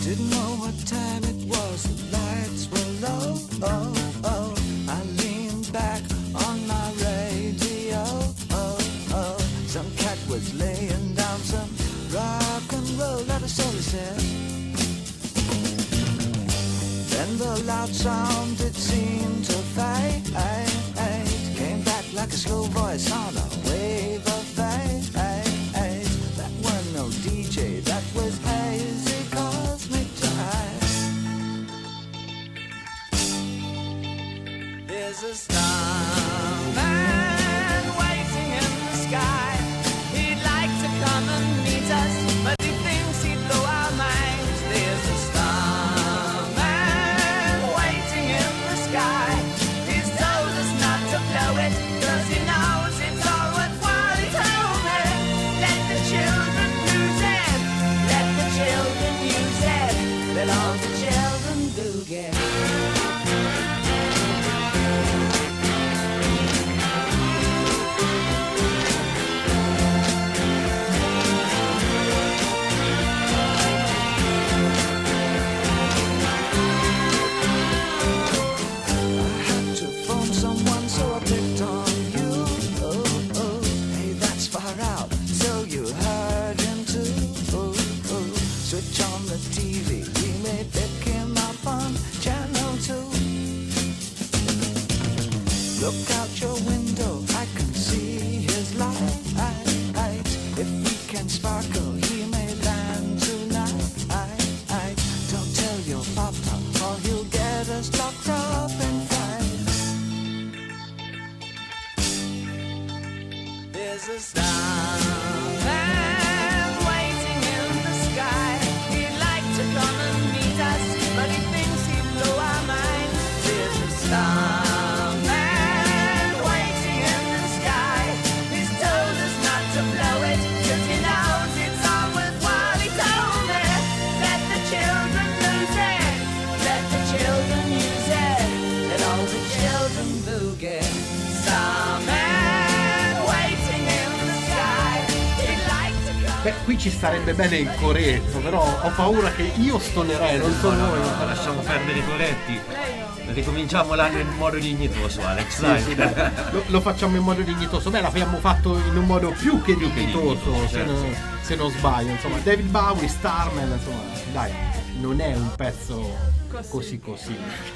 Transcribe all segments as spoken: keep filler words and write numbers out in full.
Didn't know what time it was, the lights were low. Oh, oh. I leaned back on my radio. Oh, oh. Some cat was laying down some rock and roll, that is all he said. Then the loud sound it seemed to fade. Came back like a slow voice on a wave of fade. That wasn't no D J, that was hazy cosmic time. There's a starman waiting in the sky. He'd like to come and meet us, but he thinks he'd blow our minds. There's a starman waiting in the sky. He's told us not to blow it, cause he knows it's all worthwhile. He told me, let the children use it, let the children use it, let all the children boogie. Switch on the T V, we may pick him up on channel two. Look out your window, I can see his light. If we can sparkle, he may land tonight. Don't tell your papa, or he'll get us locked up and fight. There's a starman waiting in the sky. He'd like to come and meet us, but he thinks he'd blow our minds. There's a starman waiting in the sky. He's told us not to blow it, cause he knows it's all worthwhile. He told me, let the children lose it, let the children use it, let all the children boogie. Starman waiting in the sky. He'd like to come. Beh, qui ci starebbe bene il coretto, però ho paura che io stonerei, non so No, no, voi. no, no, lasciamo perdere i coretti. Ricominciamo l'anno in modo dignitoso, Alex, dai. Sì, sì, dai. Lo, lo facciamo in modo dignitoso. Beh, l'abbiamo fatto in un modo più che Più che dignitoso, dignitoso, se, certo. non, se non sbaglio. Insomma, David Bowie, Starman, insomma, dai, non è un pezzo così così.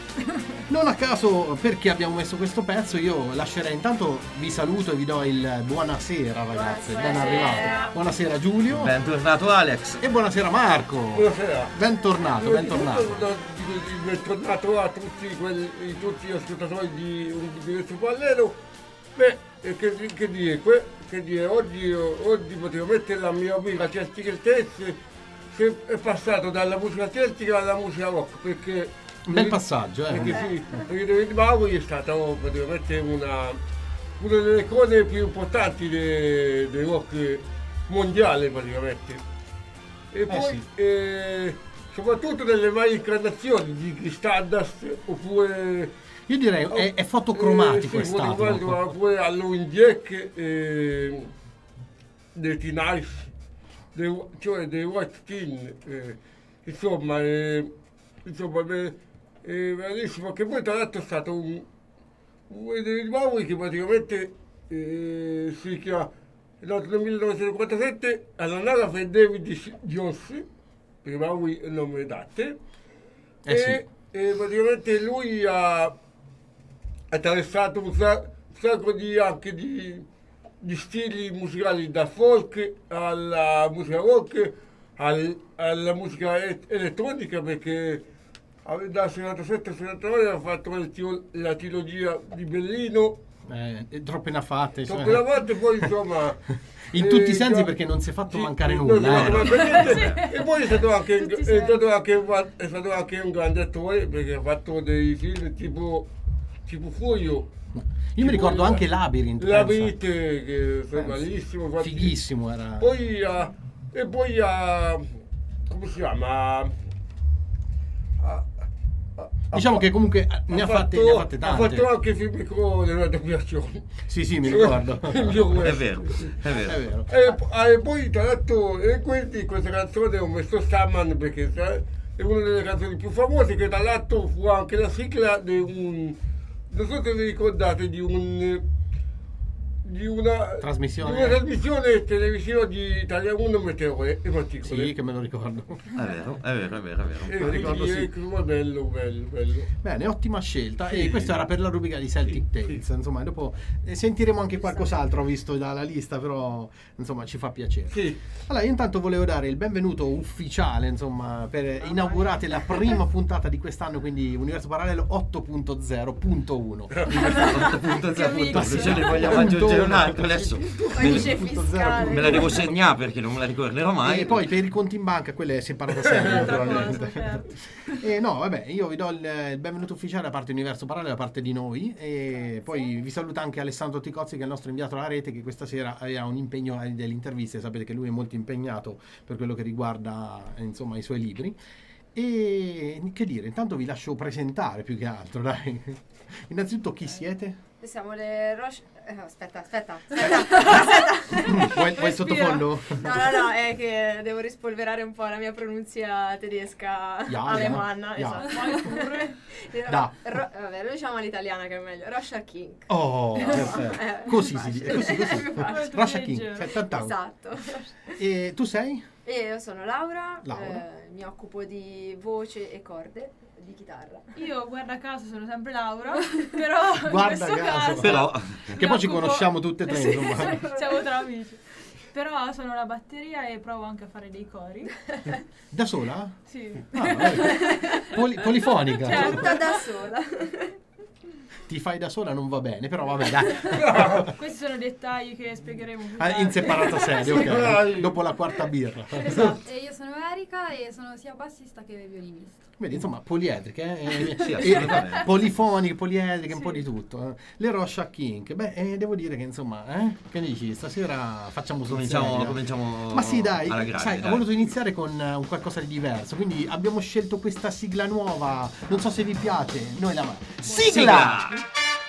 Non a caso, perché abbiamo messo questo pezzo, io lascerei intanto, vi saluto e vi do il buonasera ragazzi, ben arrivato. Buonasera Giulio. Bentornato Alex. E buonasera Marco. Buonasera. Bentornato, bentornato. Bentornato a tutti, quelli, tutti gli ascoltatori di Un Diverso Pallero. Beh, eh, che, che dire, que, che dire, oggi, oggi potevo mettere la mia amica Celtica Stesse, che è passato dalla musica celtica alla musica rock, perché... Un bel passaggio, eh. Perché sì, perché David Bowie è stato praticamente una, una delle icone più importanti del de rock mondiale praticamente. E poi sì. eh, soprattutto delle varie incarnazioni di Stardust oppure Io direi è, è fotocromatico, eh, è sì, stato. fotografico, oppure Halloween Jack, eh, dei Teen Ice, dei, cioè dei White Teen, eh, insomma, eh, insomma beh, eh, bellissimo, che poi tra l'altro è stato un, un David Bowie che praticamente eh, si chiama nato nel millenovecentoquarantasette all'anagrafe David Jones, perché Bowie è il nome d'arte, Eh e, sì. e praticamente lui ha attraversato un, sa- un sacco di, anche di, di stili musicali, da folk alla musica rock, al, alla musica e- elettronica, perché da settantasette a settantanove ha fatto la, tio- la trilogia di Bellino, Eh, troppe ne ha fatte. dopo cioè. la volta poi insomma In tutti i eh, sensi, già- perché non si è fatto sì, mancare non nulla, si è fatto eh. mancare niente. E poi è stato anche, Tutti i è sensi. stato anche, un- è stato anche un grande attore, perché ha fatto dei film tipo tipo Furio. Io mi ricordo anche Labyrinth. Labyrinth, pensa. che è Pensa. bellissimo, infatti. Fighissimo era. Poi ha, e poi ha, come si chiama? Ha- ha- ha- Diciamo che comunque ne ha, fatte, ne ha fatte ha tante. fatto anche film con Leonardo Piaccioni. Sì, sì, mi ricordo. Il mio È questo. vero, è vero. È vero. E, p- ah, e poi tra l'altro e quindi questa canzone ho messo Starman perché sa- è una delle canzoni più famose, che tra l'altro fu anche la sigla di un, non so se vi ricordate, di un di una Trasmissione. di una trasmissione televisiva di Italia uno, Meteore e Particole. Sì, che me lo ricordo. È vero, è vero, è vero, è vero. E lo ricordo, quindi, sì. ecco, bello, bello, bello. Bene, ottima scelta. Sì. E questo era per la rubrica di Celtic Sì, Tales. sì. Insomma, dopo eh, sentiremo anche qualcos'altro, ho visto dalla lista, però insomma ci fa piacere. Sì. Allora, io intanto volevo dare il benvenuto ufficiale, insomma, per inaugurate la prima puntata di quest'anno, quindi Universo Parallelo otto punto zero punto uno. otto punto zero punto uno, se ne vogliamo Punto aggiungere uno. un altro adesso. Codice punto zero fiscale. Me la devo segnare perché non me la ricorderò mai. E poi per i conti in banca, quella è separata serie, Un'altra naturalmente. cosa, certo. E no, vabbè, io vi do il, il benvenuto ufficiale da parte Universo Parallelo, da parte di noi, e poi vi saluta anche Alessandro Ticozzi, che è il nostro inviato alla rete, che questa sera ha un impegno delle interviste. Sapete che lui è molto impegnato per quello che riguarda, insomma, i suoi libri. E che dire, intanto vi lascio presentare più che altro, dai. Innanzitutto, chi siete? Siamo le Roche... eh, aspetta, aspetta, aspetta, aspetta. Vuoi, vuoi sottofondo? No, no, no, è che devo rispolverare un po' la mia pronuncia tedesca Ja, alemanna. ja, ja. Esatto. Da. Ro- vabbè, lo diciamo all'italiana che è meglio. Rosha King. Oh, perfetto. Eh, Così più si dice, facile. così, così. Più facile. Rasha King, settanta. Esatto. E tu sei? E io sono Laura, Laura. eh, mi occupo di voce e corde di chitarra. Io, guarda caso, sono sempre Laura, però Guarda in questo caso. caso... Però Che poi ci occupo- conosciamo tutte e tre, Sì, insomma. siamo tra amici. Però sono la batteria e provo anche a fare dei cori. Da sola? Sì. Ah, vabbè. Poli- polifonica. Certo. Tutta da sola. Ti fai da sola non va bene, però vabbè, dai. Questi sono dettagli che spiegheremo più Ah, tardi. in separata serie, ok. Dopo la quarta birra. Esatto. E io sono Erika e sono sia bassista che violinista. Vedi, insomma, poliedriche, eh? Sì, E- assolutamente. polifoniche, poliedriche, un Sì. po' di tutto. eh. Le Rosha King, beh, eh, devo dire che insomma, eh? Che ne dici? Stasera facciamo sul cominciamo, serio. cominciamo Ma sì, dai, alla grande, sai, dai. ho voluto iniziare con eh, un qualcosa di diverso, quindi abbiamo scelto questa sigla nuova. Non so se vi piace, noi la sigla! Sigla!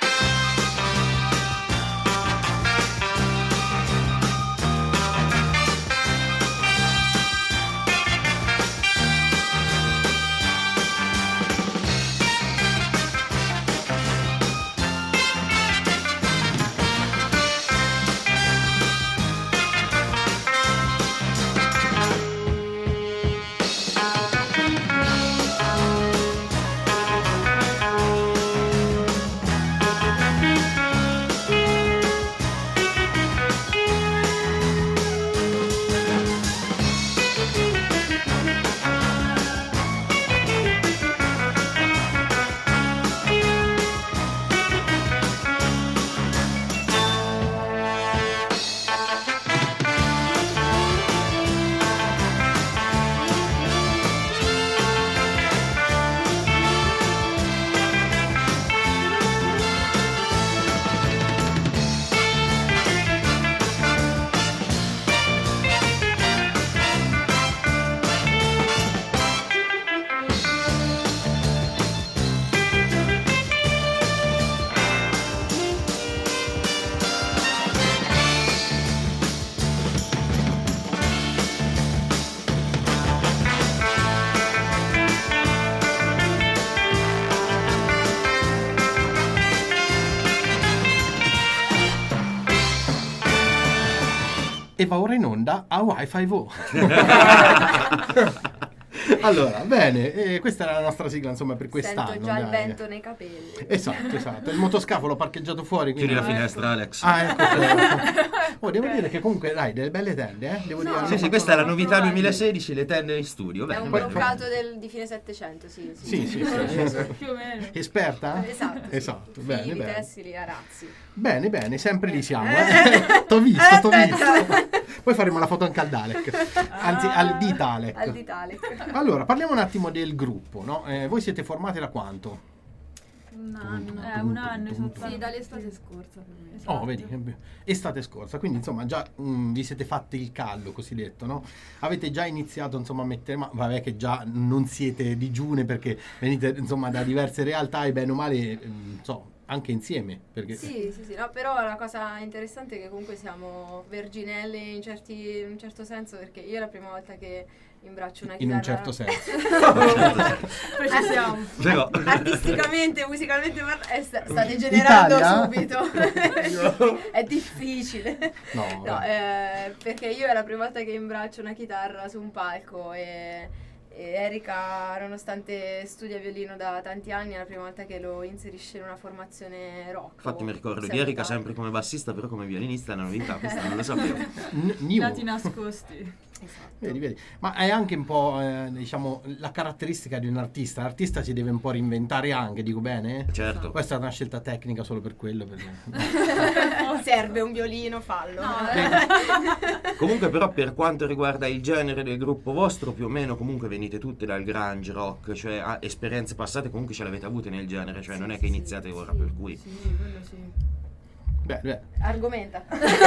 E va ora in onda a Wi-Fi Vo. Allora, bene, eh, questa era la nostra sigla, insomma, per quest'anno. Sento già il dai. vento nei capelli. Esatto, esatto. Il motoscafo l'ho parcheggiato fuori. Chiudi quindi- la finestra, Alex. Ah, ecco. Oh, devo dire che comunque, dai, delle belle tende, eh? Devo No, dire, Sì, hanno sì, fatto- questa è la novità provati. duemilasedici, le tende in studio. È Bene, un bene. bloccato del- di fine Settecento, sì. Sì, sì, sì. Più o meno. Esperta? Esatto. sì. Esatto, bene, Fili, bene. tessili, arazzi. Bene, bene, sempre lì siamo. Eh? T'ho visto, t'ho visto. Poi faremo la foto anche al Dalek, anzi al Ditalek. Al Ditalek. Allora, parliamo un attimo del gruppo, no? Eh, voi siete formati da quanto? Un anno. Eh, un anno esattamente. Sì, dall'estate scorsa per me. Esatto. Oh, vedi, eh, estate scorsa, quindi insomma già mm, vi siete fatti il callo, cosiddetto, no? Avete già iniziato insomma a mettere, ma vabbè che già non siete digiune perché venite insomma da diverse realtà e bene o male, mm, so, anche insieme, perché Sì, sì, sì, no, però la cosa interessante è che comunque siamo verginelle in, certi, in un certo senso, perché io è la prima volta che imbraccio una in chitarra. un certo senso. Precisiamo. Però- Artisticamente, musicalmente parla- eh, sta, sta degenerando Italia? subito. È difficile. No, No, eh, perché io è la prima volta che imbraccio una chitarra su un palco e, e Erika, nonostante studia violino da tanti anni, è la prima volta che lo inserisce in una formazione rock. Infatti mi ricordo di Sempre Erika tanto. sempre come bassista, però come violinista è una novità, questa non lo sapevo. N- new. Lati nascosti. Esatto. Vedi, vedi. Ma è anche un po', eh, diciamo, la caratteristica di un artista. L'artista si deve un po' reinventare anche, dico bene? Certo. Questa è una scelta tecnica solo per quello. Perché... Serve un violino, fallo. Comunque però per quanto riguarda il genere del gruppo vostro, più o meno comunque venite tutte dal grunge rock, cioè ah, esperienze passate comunque ce l'avete avute nel genere, cioè non è che iniziate ora per cui. Sì, quello sì. Beh, beh. Argomenta.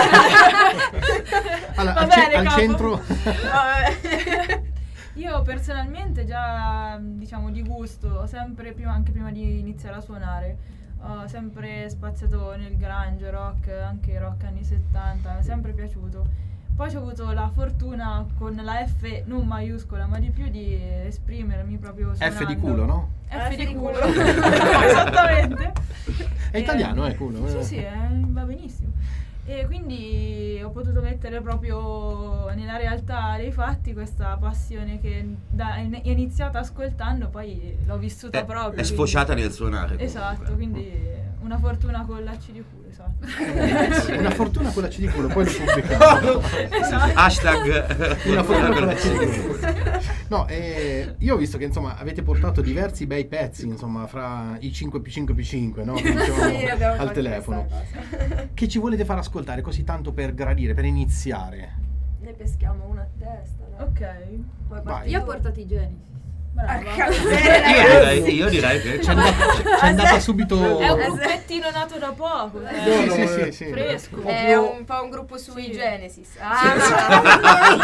Allora, Va al, ce- bene, al capo. centro... Vabbè. Io personalmente già, diciamo, di gusto, ho sempre prima, anche prima di iniziare a suonare, ho sempre spaziato nel grunge, rock, anche rock anni settanta, mi è sempre piaciuto. Poi ho avuto la fortuna con la F non maiuscola, ma di più di esprimermi proprio suonando. F di culo, no? F di F di culo, culo. esattamente. È E- italiano, è culo. Sì, sì, eh, va benissimo. E quindi ho potuto mettere proprio nella realtà dei fatti questa passione che da- è iniziata ascoltando, poi l'ho vissuta È, proprio. è quindi- sfociata nel suonare. comunque. Esatto, quindi una fortuna con l'H di culo, esatto. Una fortuna quella C di culo, poi lo pubblichiamo. Esatto. Hashtag Una fortuna con quella la C di culo. No, eh, io ho visto che insomma avete portato diversi bei pezzi, insomma, fra i cinque più cinque più cinque, no? Che dicevamo Sì, abbiamo al fatto telefono. questa cosa. Che ci volete far ascoltare così tanto per gradire, per iniziare? Ne peschiamo una a testa. dai. Ok, Poi Vai. parti Io ho tu. portato i Genesis. brava. Porca Io miseria. direi, io direi che C'è andata, c'è andata subito... È un gruppettino nato da poco, Sì, eh. sì, sì, sì. Fresco. È un po' un gruppo sui Sì. Genesis. Ah,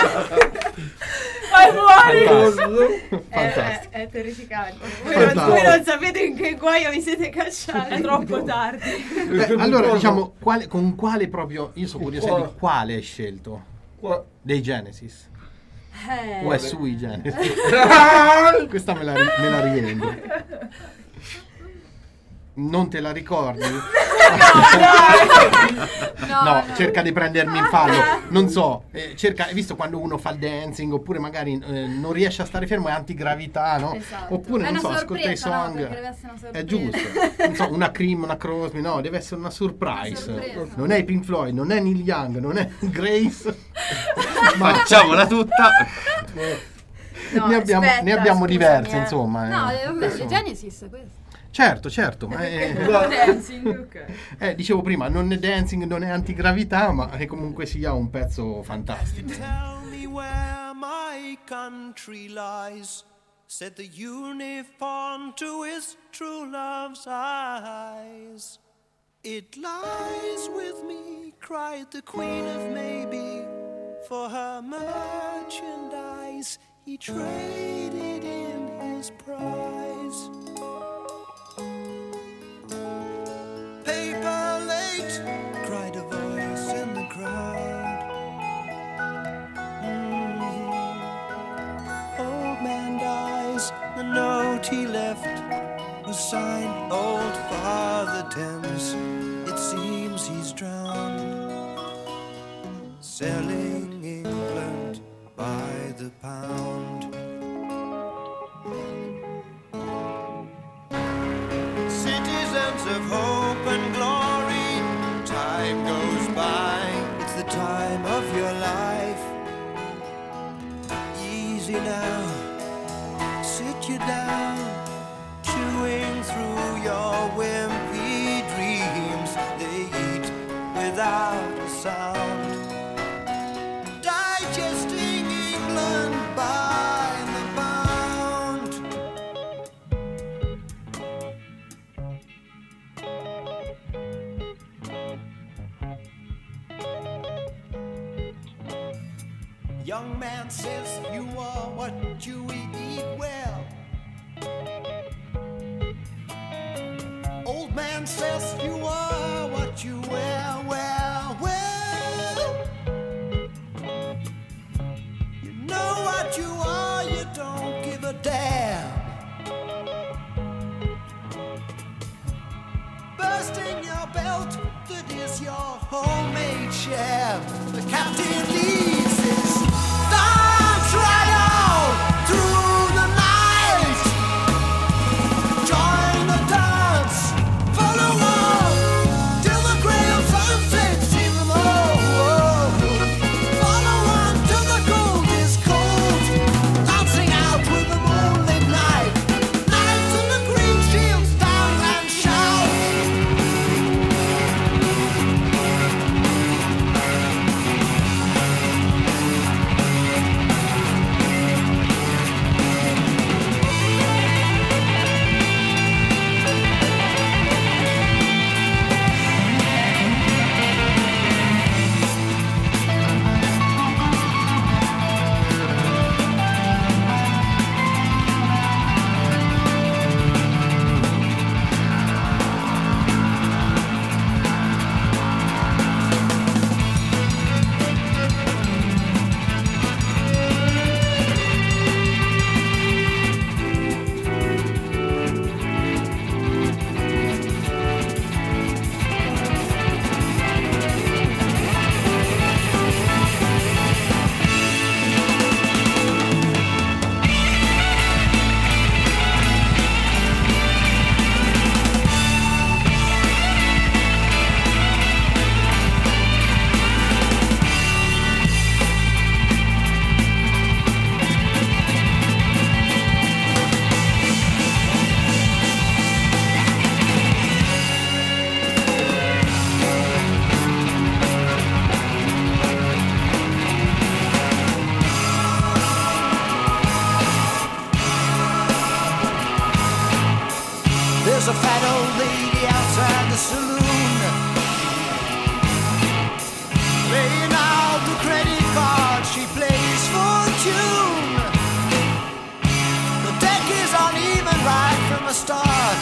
Vai fuori! Fantastico. è, Fantastico. è, è terrificante. Voi non, Fantastico. voi non sapete in che guaio vi siete È cacciati. troppo tardi. Beh, allora, diciamo, quale- con quale proprio... Io sono curioso Qua. di quale hai scelto? Qua. Dei Genesis? Eh, O è sui Genesis? Questa me la, ri- me la rivendo. Non te la ricordi? No, No, no. cerca di prendermi in fallo. Non so, eh, cerca, hai visto quando uno fa il dancing oppure magari eh, non riesce a stare fermo, è antigravità, no? Esatto. Oppure È non una so, ascolta i sorpresa, no, song. perché deve essere una sorpresa. È giusto. Non so, una Cream, una Crosby, no, deve essere una surprise. Una sorpresa. Non è i Pink Floyd, non è Neil Young, non è Grace. facciamola tutta. no, ne abbiamo, aspetta, ne abbiamo scusami, diverse, eh. insomma. eh. No, eh, vabbè, Adesso- i Genesis questo. Certo, certo, ma è- Dancing, ok. eh, dicevo prima, non è dancing, non è antigravità, ma è comunque sia un pezzo fantastico. Tell me where my country lies, said the unicorn to his true love's eyes. It lies with me, cried the queen of maybe, for her merchandise he traded in his prize. Paper late, cried a voice in the crowd. Mhm. Old man dies, the note he left was signed Old Father Thames. It seems he's drowned, selling England by the pound. Citizens of hope and glory, time goes by. It's the time of your life. Easy now, sit you down, chewing through your wimpy dreams. They eat without a sound, digesting England by the pound. Young man says you are what you eat well. Old man says you are what you wear, well, well. You know what you are, you don't give a damn. Bursting your belt, that is your homemade sham. The captain leads his dance right on through the night. Join the dance, follow on till the grey of sunset sees them all. Follow on till the gold is cold, dancing out with the moonlit night. Knights in the green shields dance and shout. There's a fat old lady outside the saloon, laying out the credit card, she plays for tune. The deck is uneven right from the start,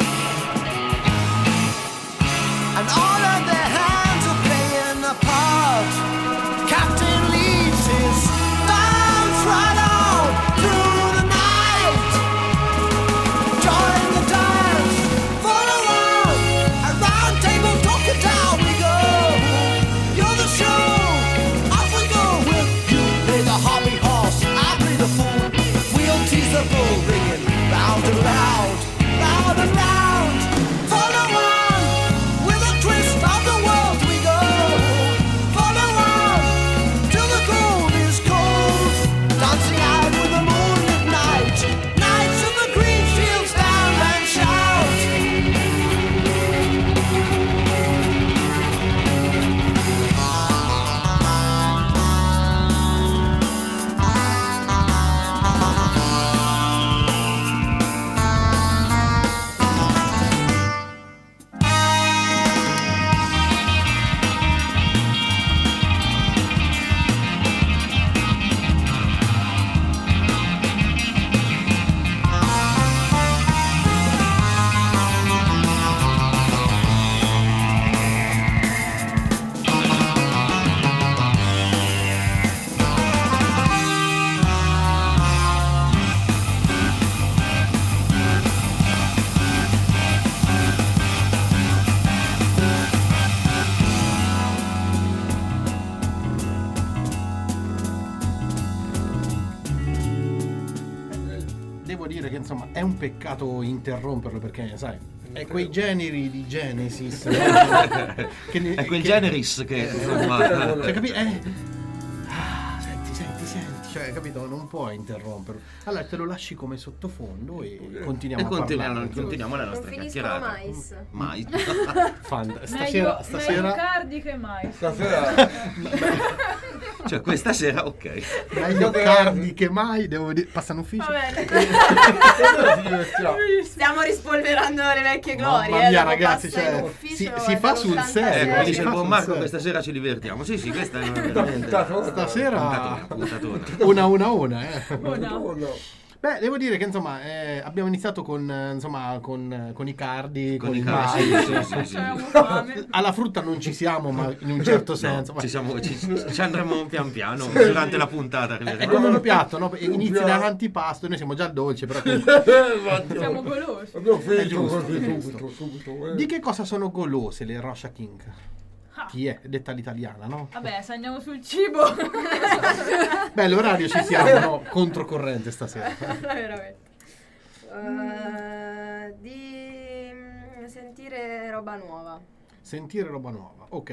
and all of their hands are playing a part. Captain leads his dance right on through the night. Join the dance, follow on, a round table talking down we go. You're the show, off we go with you. Play the hobby horse, I play the fool. We'll tease the bull, ringing round and round, round and round. Follow on, with a twist of the world we go. Follow on, till the gold is cold, dancing out with the moonlit night. Knights of the green fields down and shout. Devo dire che insomma è un peccato interromperlo, perché sai, è quei generi di Genesis che ne- È quel che- generis che insomma, cioè, capi- eh, ah, senti, senti, senti, cioè, capito? Non puoi interromperlo. Allora te lo lasci come sottofondo e continuiamo e a continuiamo, parlare. continuiamo la Non nostra finiscono chiacchierata. mai. Mai. Fan- Meglio, stasera, meglio stasera cardi che mai. Stasera Cioè questa sera ok. meglio tardi che mai, devo dire, passano ufficio. Va bene. stasera ci divertiamo. Stiamo rispolverando le vecchie Mamma glorie. eh, mia, dopo ragazzi, passa cioè, in ufficio, si- è si fa sul dall'ottantasei. serio, Eh, come si dice il fa buon sul Marco, serio. questa sera ci divertiamo. Sì, sì, questa è veramente Puntatona. Stasera puntatona, puntatona. una una una, eh. Oh, no. Oh, no. Beh, devo dire che insomma eh, abbiamo iniziato con, eh, insomma, con, con i cardi, con, Con i il cardi, mais. sì, sì, sì. Avevamo fame. Alla frutta non ci siamo, ma in un certo No, senso. ci, siamo, ci, ci andremo pian piano durante la puntata. È come un piatto, no? Inizi dall'antipasto, noi siamo già al dolce, però Siamo golosi. Abbiamo È finito giusto, così è giusto. subito, subito. eh. Di che cosa sono golose le Roscia King? Ah, Chi è? Detta all'italiana, no? vabbè, se andiamo sul cibo. Beh, l'orario ci siamo, no? Controcorrente stasera. Veramente. Uh, di mm, sentire roba nuova. Sentire roba nuova, ok.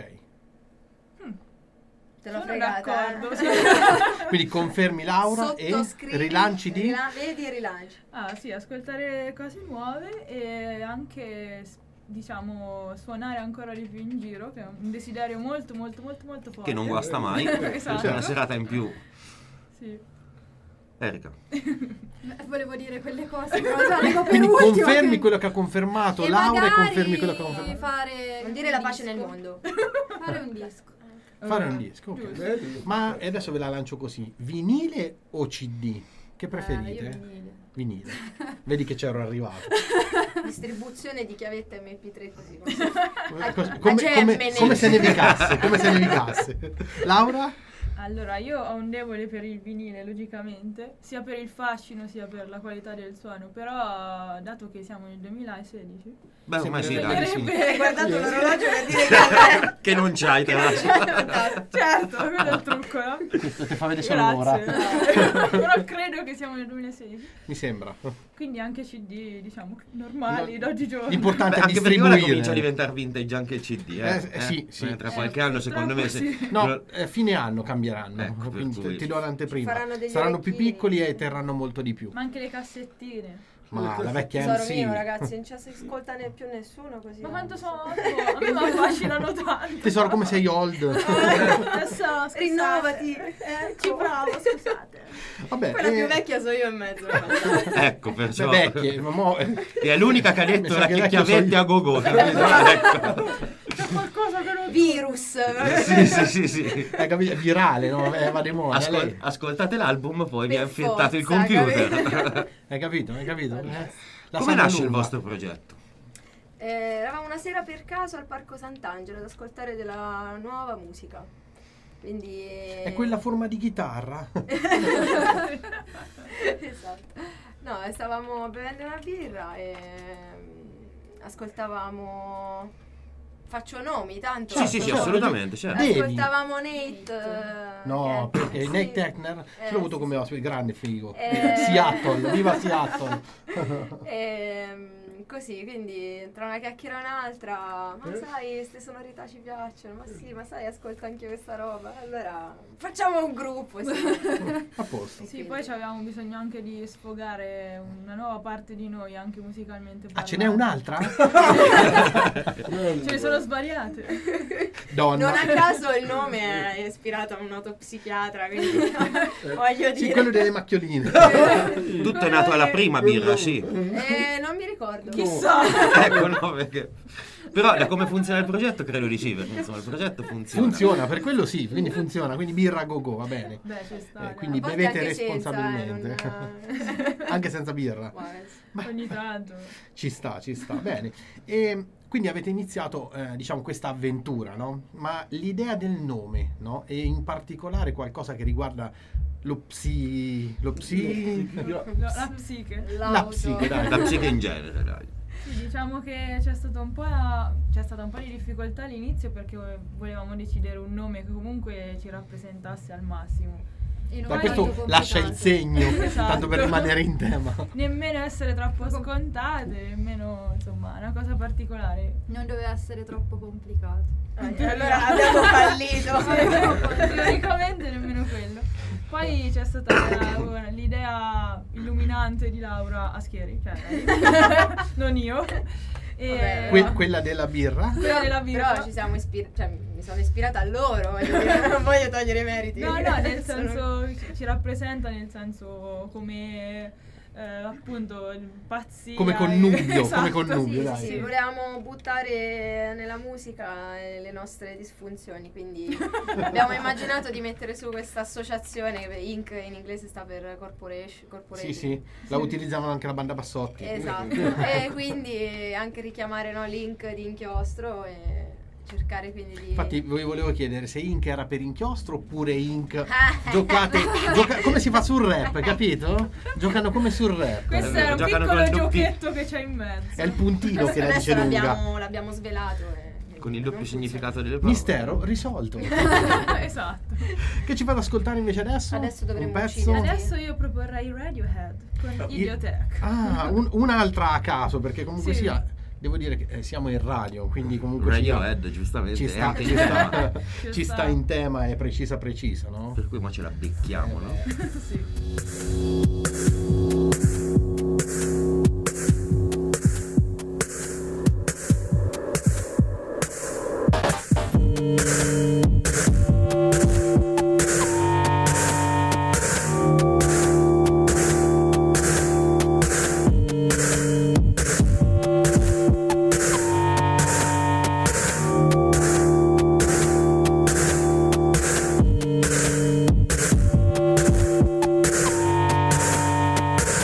Te l'ho Sono fregata. d'accordo, eh. sì. Quindi confermi Laura e Sottoscrivi, rilanci di... rila- vedi e rilanci. Ah, sì, ascoltare cose nuove e anche, s- diciamo, suonare ancora di più in giro, che è un desiderio molto, molto, molto, molto forte. Che non guasta mai. Esatto. Una serata in più. Sì. Erika. Beh, volevo dire quelle cose, però già dico per Quindi ultimo confermi che- quello che ha confermato E Laura e magari confermi quello che ha confermato. fare Non dire un la pace disco. nel mondo. Fare un disco. Fare un disco, ok. Giusto. Bello. Ma e adesso ve la lancio così. Vinile o C D? Che Eh, preferite? io vinile. Vinile. Vedi che c'ero arrivato. Distribuzione di chiavette M P tre così. così. Come, come- a come- Germany. come se nevicasse, come se nevicasse. Laura? Allora, io ho un debole per il vinile, logicamente, sia per il fascino sia per la qualità del suono, però dato che siamo nel duemilasedici, Beh, ormai sì, dai, sì. bisognerebbe- Hai guardato l'orologio per dire che Che non c'hai, tra l'altro. certo, quello è il trucco, no? Ti fa vedere solo l'ora. Grazie. Però credo che siamo nel duemilasedici, Mi sembra. quindi anche C D, diciamo, normali No. d'oggigiorno. L'importante Beh, è anche perché ora distribuire. comincia a diventare vintage anche il C D, eh? Eh, eh, sì, sì. Eh, Tra Eh, qualche anno, secondo me, se... purtroppo sì. No, eh, fine anno cambieranno. Ecco, per Quindi cui- ti do l'anteprima. Faranno degli Saranno più orecchini. piccoli e terranno molto di più. Ma anche le cassettine. Ma la vecchia tesoro M C. mio, ragazzi, non ci ascolta ne più nessuno così. Ma quanto sono? A me mi affascinano tanto. Tesoro, come sei old? Adesso, scusate. Rinnovati. Eh, ci provo, scusate. Vabbè, Quella più eh, vecchia so io e mezzo. Ecco, beh, perciò... vecchie, ma mo- eh, È l'unica che ha Mi detto sa la che vecchio chiavette so io. a go-go, capito? Ecco. C'è qualcosa che non... Virus. Sì, sì, sì, sì. hai capito? È virale, no? Eh, va di moda. Ascol- lei- ascoltate l'album, poi vi ha Per infettato il forza, computer. Hai capito? Hai capito? Eh, la Come saga nasce il lunga. vostro progetto? Eh, eravamo una sera per caso al Parco Sant'Angelo ad ascoltare della nuova musica. Quindi... È quella forma di chitarra? Esatto. No, stavamo bevendo una birra e mm, ascoltavamo... Faccio nomi, tanto. Sì, sì, sì, Ascoltavamo- assolutamente, certo. Devi. Ascoltavamo Nate. eh, No, che- perché sì. Nate Techner Eh, ce l'ho avuto sì, come sì. ospite, grande figo. Eh. Seattle, viva Seattle. Ehm, così, quindi tra una chiacchiera e un'altra, ma sai, queste sonorità ci piacciono, ma sì, ma sai, ascolta anche questa roba. Allora, facciamo un gruppo, sì. A posto. Sì, poi avevamo bisogno anche di sfogare una nuova parte di noi, anche musicalmente Ah, ce parlando. n'è un'altra? Ce ne sono svariate. Donna. Non a caso il nome è ispirato a un noto psichiatra, quindi voglio Sì, dire. quello delle macchioline. Tutto è nato alla prima birra, sì. Eh, non mi ricordo. Chissà. Ecco, no, perché... Però da come funziona il progetto credo di sì, perché insomma il progetto funziona. Funziona, per quello sì, quindi funziona. Quindi birra go go, va bene. Beh, ci sta. Eh, dai. quindi A volte bevete anche senza, responsabilmente. eh, non- Anche senza birra. Guarda, Ogni tanto. Ci sta, ci sta. Bene. E quindi avete iniziato, eh, diciamo, questa avventura, no? Ma l'idea del nome, no? E in particolare qualcosa che riguarda lo psi... Lo psi... No, la psiche. La l'auto. psiche, dai. La psiche in genere, dai. Sì, diciamo che c'è stata un po' c'è stata un po' di difficoltà all'inizio perché volevamo decidere un nome che comunque ci rappresentasse al massimo. E non Da è questo molto lascia il complicato. segno, Esatto. tanto per rimanere in tema. Nemmeno essere troppo scontate, nemmeno insomma una cosa particolare. Non doveva essere troppo complicato. Eh, allora abbiamo fallito. Teoricamente nemmeno quello. Poi c'è stata la- l'idea illuminante di Laura Aschieri, cioè lei. non io. E Vabbè, Que- quella della birra? quella della birra. Però ci siamo ispirati, cioè mi sono ispirata a loro, voglio dire, non voglio togliere i meriti. No, no, nel Sono- senso ci, ci rappresenta nel senso come eh, appunto pazzi. Come connubio, esatto. come connubio, Sì, sì, dai. sì, volevamo buttare nella musica eh, le nostre disfunzioni, quindi abbiamo immaginato di mettere su questa associazione, che Inc in inglese sta per corporation. corporation. Sì, sì, la utilizzavano anche la banda Bassotti. Esatto, e quindi anche richiamare no, l'Inc di inchiostro e cercare quindi di... Infatti vi volevo chiedere se Inc era per inchiostro oppure Inc Ah. giocate, gioca- come si fa sul rap, capito? Giocano come sul rap. Questo era un Giocano piccolo col doppi- giochetto che c'è in mezzo. È il puntino che la Adesso dice lunga. l'abbiamo, l'abbiamo svelato. E... Con il non doppio funziona. significato delle parole. Mistero risolto. Esatto. Che ci fate ascoltare invece adesso? Adesso dovremmo un pezzo. uccidere. Adesso io proporrei Radiohead con Idiotech. Ah, un- un'altra a caso, perché comunque Sì. sia, devo dire che eh, siamo in radio, quindi comunque sia- Radiohead, giustamente. ci è sta, anche ci in sta, tema. Ci ci sta. sta in tema, è precisa precisa, no? Per cui mo ce la becchiamo, no? Sì. Thank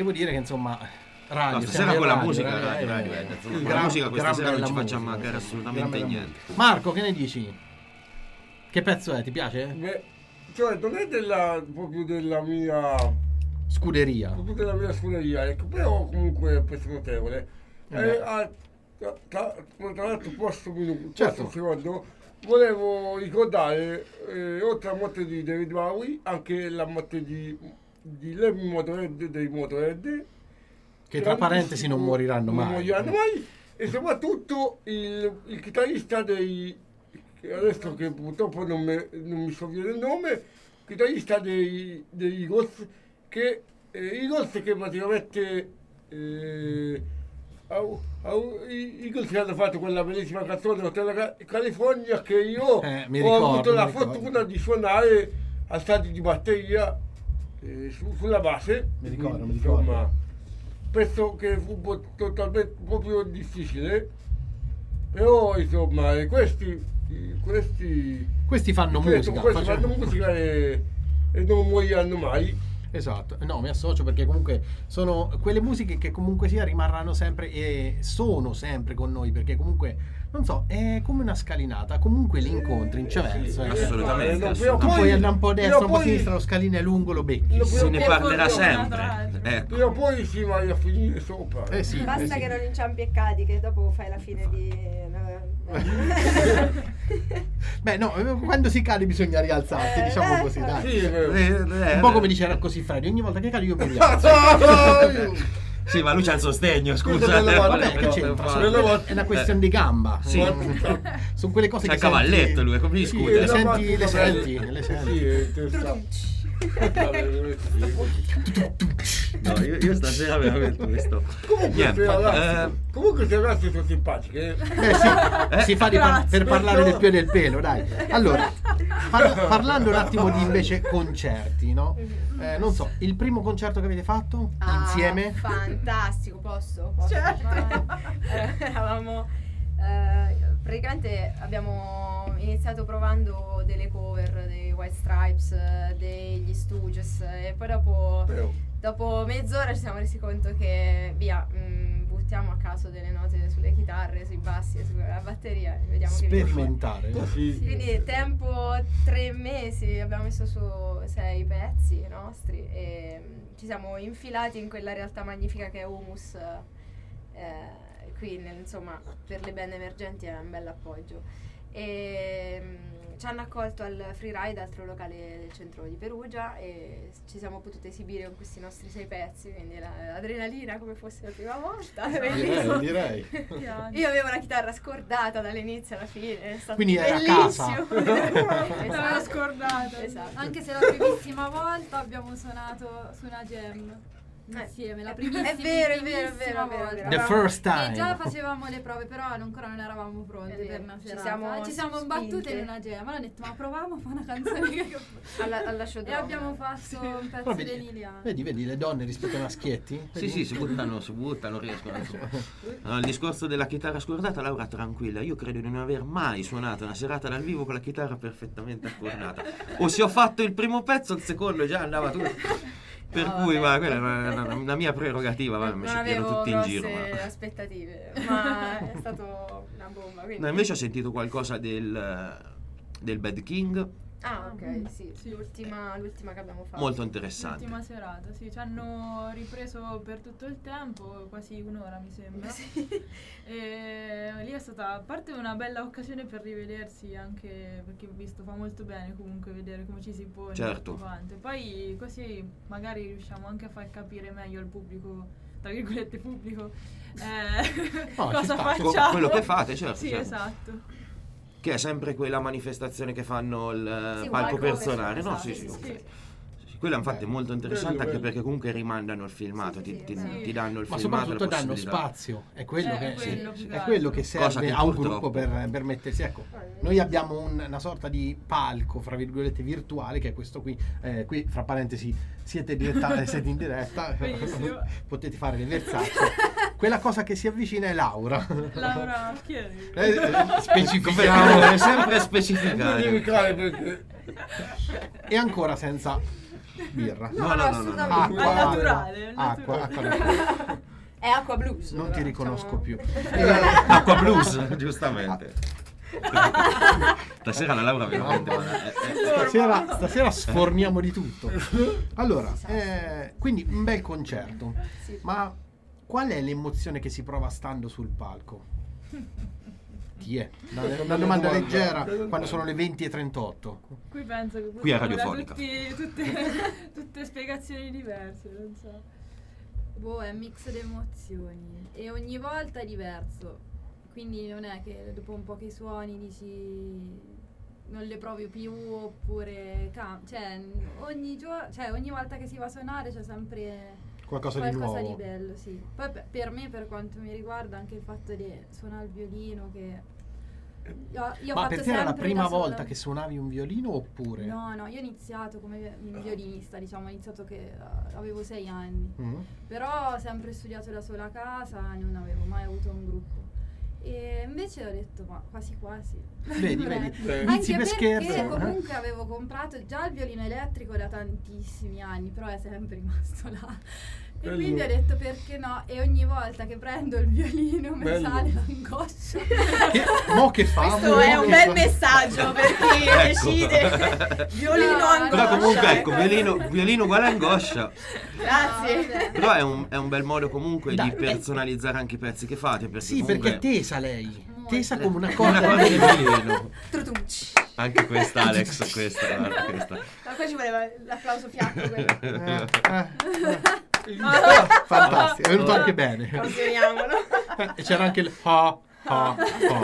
devo dire che insomma radio, No, siamo stasera in con la radio, musica radio, radio, eh, radio, eh, eh, insomma, il con la gran- musica questa gran sera non bella ci facciamo musica, mancare sì, assolutamente gran bella niente. musica. Marco, che ne dici? Che pezzo è? Ti piace? Beh, cioè non è della, proprio della mia Scuderia. proprio della mia scuderia, ecco, però comunque è un pezzo notevole. Eh Eh, beh. a- tra, tra, tra l'altro posso un Certo. secondo, volevo ricordare, eh, oltre alla morte di David Bowie, anche la morte di, di Lemmy Motorhead, dei Motorhead, Che tra parentesi non moriranno non mai. moriranno mai, e soprattutto il, il chitarrista dei, che adesso che purtroppo non, me, non mi sovviene il nome, chitarrista dei, dei Eagles, che eh, Eagles che praticamente eh, au- au- i Eagles che hanno fatto quella bellissima canzone Hotel Ca- California, che io Eh, mi ho ricordo, avuto la mi ricordo. fortuna di suonare a stati di batteria eh, su- sulla base. Mi ricordo, Quindi, mi ricordo. insomma, penso che fu po- totalmente proprio difficile, però insomma eh, questi i- questi Questi fanno ripeto, musica. questi facciamo- fanno musica e, e non moriranno mai. Esatto, no, mi associo perché comunque sono quelle musiche che comunque sia rimarranno sempre e sono sempre con noi, perché comunque, non so, è come una scalinata, comunque li incontri in viceversa. Sì, eh. sì, assolutamente, eh, no, assolutamente. però Tu poi- puoi andare un po' a destra, però un po' a poi- sinistra, lo scalino è lungo, lo becchi. No, Se ne E parlerà fortuna, tra sempre. l'altro. Ecco. Prima o poi si va a finire sopra. Eh sì, eh Basta sì. che non inciampi e cadi, che dopo fai la fine di... Beh, no, quando si cade bisogna rialzarsi, Eh, diciamo eh, così, dai. Sì, è vero. Eh, eh, Un po' eh. come dice Rocco Siffredi, ogni volta che cado io mi rialzo. Sì, ma lui c'ha il sostegno, scusa. Questa è bella Vabbè, volta, che no, c'entra? per Sono fare. quelle- È una questione di gamba. Sì. Sono quelle cose C'ha che il cavalletto senti- lui, è come gli Sì, scooter. le Sì, senti, le vabbè. senti, le Sì, senti. è interessante. No, io, io stasera veramente mi sto. Comunque, Niente, queste ragazze, eh, comunque queste ragazze sono simpatiche. eh. Eh sì, si fa di par- Grazie. per parlare del più e del pelo, dai. Allora, par- parlando un attimo di invece concerti, no? Eh, non so, il primo concerto che avete fatto Ah, insieme? Fantastico, posso? posso? Certo. Eh, eravamo, eh, praticamente abbiamo iniziato provando delle cover dei White Stripes, eh, degli Stooges, e poi dopo, Però, dopo mezz'ora ci siamo resi conto che via, mh, buttiamo a caso delle note sulle chitarre, sui bassi e sulla batteria e vediamo che viene fuori. Sperimentare. sì. Quindi tempo tre mesi, abbiamo messo su sei pezzi nostri e mm, ci siamo infilati in quella realtà magnifica che è Humus. eh, qui nel- insomma per le band emergenti è un bel appoggio. E mm, ci hanno accolto al Freeride, altro locale del centro di Perugia, e ci siamo potuti esibire con questi nostri sei pezzi, quindi la- l'adrenalina come fosse la prima volta. Direi, direi. Piano. Io avevo la chitarra scordata dall'inizio alla fine, è stato Quindi era a bellissimo. L'avevo scordata. Esatto. Anche se la primissima volta abbiamo suonato su una jam insieme, la primissima, È vero, è vero, è primissima vero, è vero, volta. è vero. The first E già time. facevamo le prove, però ancora non eravamo pronti È vero, per una ci serata. siamo Ci siamo spinte. imbattute in una jam. Allora ho detto, ma proviamo a fare una canzone che... alla, alla E showdown. abbiamo fatto un pezzo Però di vedi, Liliana. vedi, vedi le donne rispetto ai maschietti? Sì, sì, si buttano, si buttano, riescono. insomma. No, il discorso della chitarra scordata, Laura, tranquilla, io credo di non aver mai suonato una serata dal vivo con la chitarra perfettamente accordata. O se ho fatto il primo pezzo, il secondo già andava tutto. Per No, cui, vabbè. ma quella è una, una- una mia prerogativa, va, mi non ci tiro avevo tutti in grosse giro. Ma... aspettative, ma è stato una bomba. Quindi... No, invece ho sentito qualcosa del, del Bad King, Ah, ok, Mm, sì, sì. L'ultima, l'ultima che abbiamo fatto. molto interessante. L'ultima serata, sì, ci hanno ripreso per tutto il tempo, quasi un'ora mi sembra. Sì. E lì è stata a parte una bella occasione per rivedersi, anche perché ho visto fa molto bene comunque vedere come ci si pone Certo. tutto quanto. E poi così magari riusciamo anche a far capire meglio al pubblico, tra virgolette pubblico, eh, No, ci cosa sta. facciamo. Co- quello che fate, certo, Sì, certo. esatto. Che è sempre quella manifestazione che fanno il eh, Sì, palco un per palco suonare, no? esatto, Sì, sì, sì, sì, ok. sì. Sì, sì, quello infatti è molto interessante Bello, anche bello. perché comunque rimandano il filmato, Sì, ti, sì, ti- esatto. ti danno il Ma filmato. soprattutto la danno possibilità. spazio, è quello Eh, che, è quello sì, più è che quello altro. che Cosa serve che a un purtroppo- gruppo per, per mettersi. Ecco, noi abbiamo un- una sorta di palco, fra virgolette, virtuale, che è questo qui. Eh, qui, fra parentesi, siete, diretta- eh, siete in diretta, Benissimo. potete fare le versacce. Quella cosa che si avvicina è Laura. Laura, chi è? Eh, eh, Come specifichiamo. è sempre Non specificato. dimenticare perché E ancora senza birra? No, No, no, no, no, no, assolutamente. Acqua, È naturale, è acqua, naturale. acqua. È acqua blues. Non però, ti riconosco diciamo. più. Acqua blues, giustamente. Stasera la Laura veramente ma- eh, eh, Stasera, stasera sforniamo di tutto. Allora, eh, quindi un bel concerto. Sì. Ma qual è l'emozione che si prova stando sul palco? Ti è? Una, una domanda leggera quando sono le venti e trentotto. Qui penso che Qui è possiamo radiofonica. dare tutti- tutte, tutte spiegazioni diverse, non so. Boh, è un mix di emozioni e ogni volta è diverso. Quindi non è che dopo un po' che i suoni dici non le provi più oppure cam- cioè ogni gio- cioè ogni volta che si va a suonare c'è sempre Qualcosa di qualcosa nuovo. di bello, sì. Poi per- per me, per quanto mi riguarda, anche il fatto di suonare il violino che io, io ho Ma fatto per te era la sempre prima da sola. volta che suonavi un violino oppure? No, no, io ho iniziato come vi- violinista, diciamo, ho iniziato che eh, avevo sei anni. Mm. Però ho sempre studiato da sola a casa, non avevo mai avuto un gruppo. E invece ho detto, ma quasi quasi. Vedi, Dovrei. vedi. Eh. Inizi Anche per perché scherzo. eh? comunque avevo comprato già il violino elettrico da tantissimi anni, però è sempre rimasto là. E Bello. quindi ho detto perché no, e ogni volta che prendo il violino mi Bello. sale l'angoscia. Che, mo che fa? Questo Mo è che un bel fa? messaggio per chi Ecco. decide. Violino No, angoscia. Però comunque ecco, ecco. violino, violino uguale angoscia. Grazie. No, vabbè. Però è un, è un bel modo comunque Dai. di personalizzare anche i pezzi che fate. Perché Sì, comunque perché è tesa lei. Molto. Tesa come una una cosa. cosa di violino. Trutunci. Anche questa Alex, questa, guarda, questa. Ma qua ci voleva l'applauso fiacco quello. Eh, eh, eh. Fantastico, è venuto anche bene. Canzoniamolo. Eh, E c'era anche il ha ha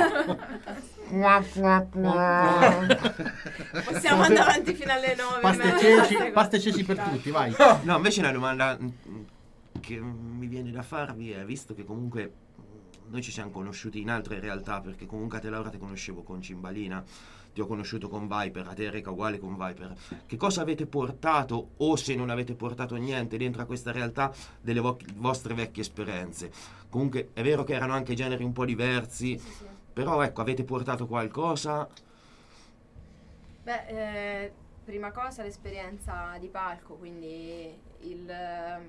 ha. Possiamo andare avanti fino alle nove. Pasta e ma- ceci, basta pasta e ceci per tutti, vai. No, invece una domanda mm, che mi viene da farvi è, visto che comunque mm, noi ci siamo conosciuti in altre realtà, perché comunque a te Laura ti conoscevo con Cimbalina, ti ho conosciuto con Viper, a te Erika uguale con Viper, che cosa avete portato, o se non avete portato niente dentro a questa realtà, delle vo- vostre vecchie esperienze? Comunque è vero che erano anche generi un po' diversi, Sì, sì. però ecco, avete portato qualcosa? Beh, eh, prima cosa l'esperienza di palco, quindi il, ehm,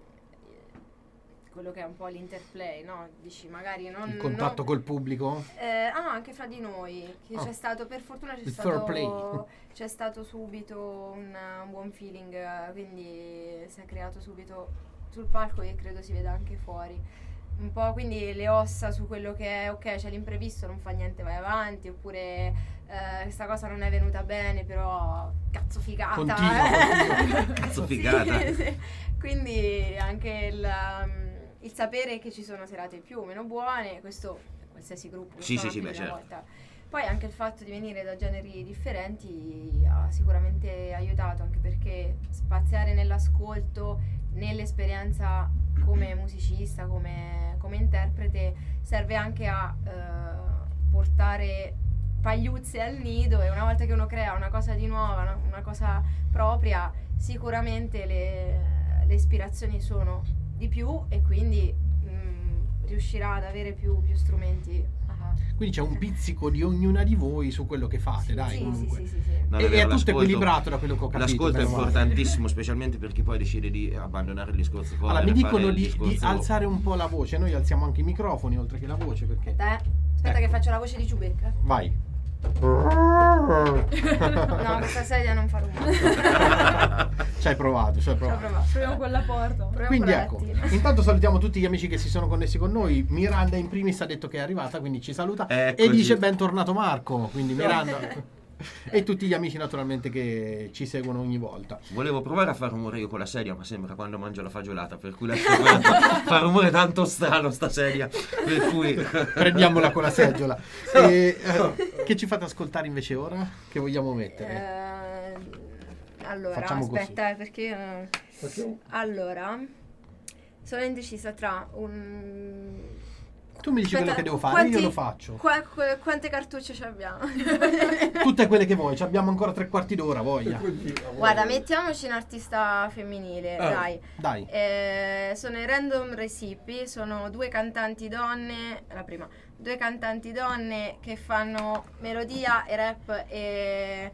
quello che è un po' l'interplay, no? Dici magari non... Il contatto non- col pubblico? Eh, ah no, anche fra di noi, che Ah. c'è stato, per fortuna c'è Il fair play. stato, c'è stato subito un, un buon feeling, eh, quindi si è creato subito sul palco e credo si veda anche fuori. Un po' quindi le ossa su quello che è, ok, c'è l'imprevisto, non fa niente, vai avanti, oppure eh, questa cosa non è venuta bene, però cazzo figata. Continua, eh. continua. Cazzo figata. Sì, sì. Quindi anche il, um, il sapere che ci sono serate più o meno buone, questo qualsiasi gruppo che Sì, suona sì, sì, più beh, di una certo. volta. Poi anche il fatto di venire da generi differenti ha sicuramente aiutato, anche perché spaziare nell'ascolto, nell'esperienza come musicista, come, come interprete, serve anche a eh, portare pagliuzze al nido, e una volta che uno crea una cosa di nuova, no? Una cosa propria, sicuramente le, le ispirazioni sono di più, e quindi mh, riuscirà ad avere più, più strumenti. Ah. Quindi c'è un pizzico di ognuna di voi su quello che fate, dai, sì, comunque. sì, sì, sì, sì. No, E- è e vero, è tutto l'ascolto- equilibrato da quello che ho capito. L'ascolto è meno male. importantissimo, specialmente per chi poi decide di abbandonare il discorso correre, Allora, mi fare dicono il di, di discorso- alzare un po' la voce, noi alziamo anche i microfoni oltre che la voce, perché... Aspetta, eh. Aspetta Ecco. che faccio la voce di Giubecca. Vai. No, questa sedia non fa rumore. Ci hai provato, ci hai Ci ho provato. provato. Proviamo con la porta. Proviamo Quindi con la ecco, lattina. intanto salutiamo tutti gli amici che si sono connessi con noi. Miranda in primis ha detto che è arrivata, quindi ci saluta Eccoci. e dice bentornato Marco, quindi Miranda e tutti gli amici naturalmente che ci seguono ogni volta. Volevo provare a far rumore io con la sedia, ma sembra quando mangio la fagiolata, per cui lascio perdere. Fa rumore tanto strano sta sedia, per cui Prendiamola con la seggiola. E, eh, che ci fate ascoltare invece ora? Che vogliamo mettere? Eh, allora, Facciamo così. aspetta, eh, perché eh, Facciamo- allora sono indecisa tra un Tu mi dici aspetta, quello che devo fare, quanti- io lo faccio. qua- qua- quante cartucce ci abbiamo? Tutte quelle che vuoi, ci abbiamo ancora tre quarti d'ora, voglia. Così, Guarda, mettiamoci un artista femminile, Ah. dai. Dai. Eh, sono i Random Recipe, sono due cantanti donne, la prima, due cantanti donne che fanno melodia e rap e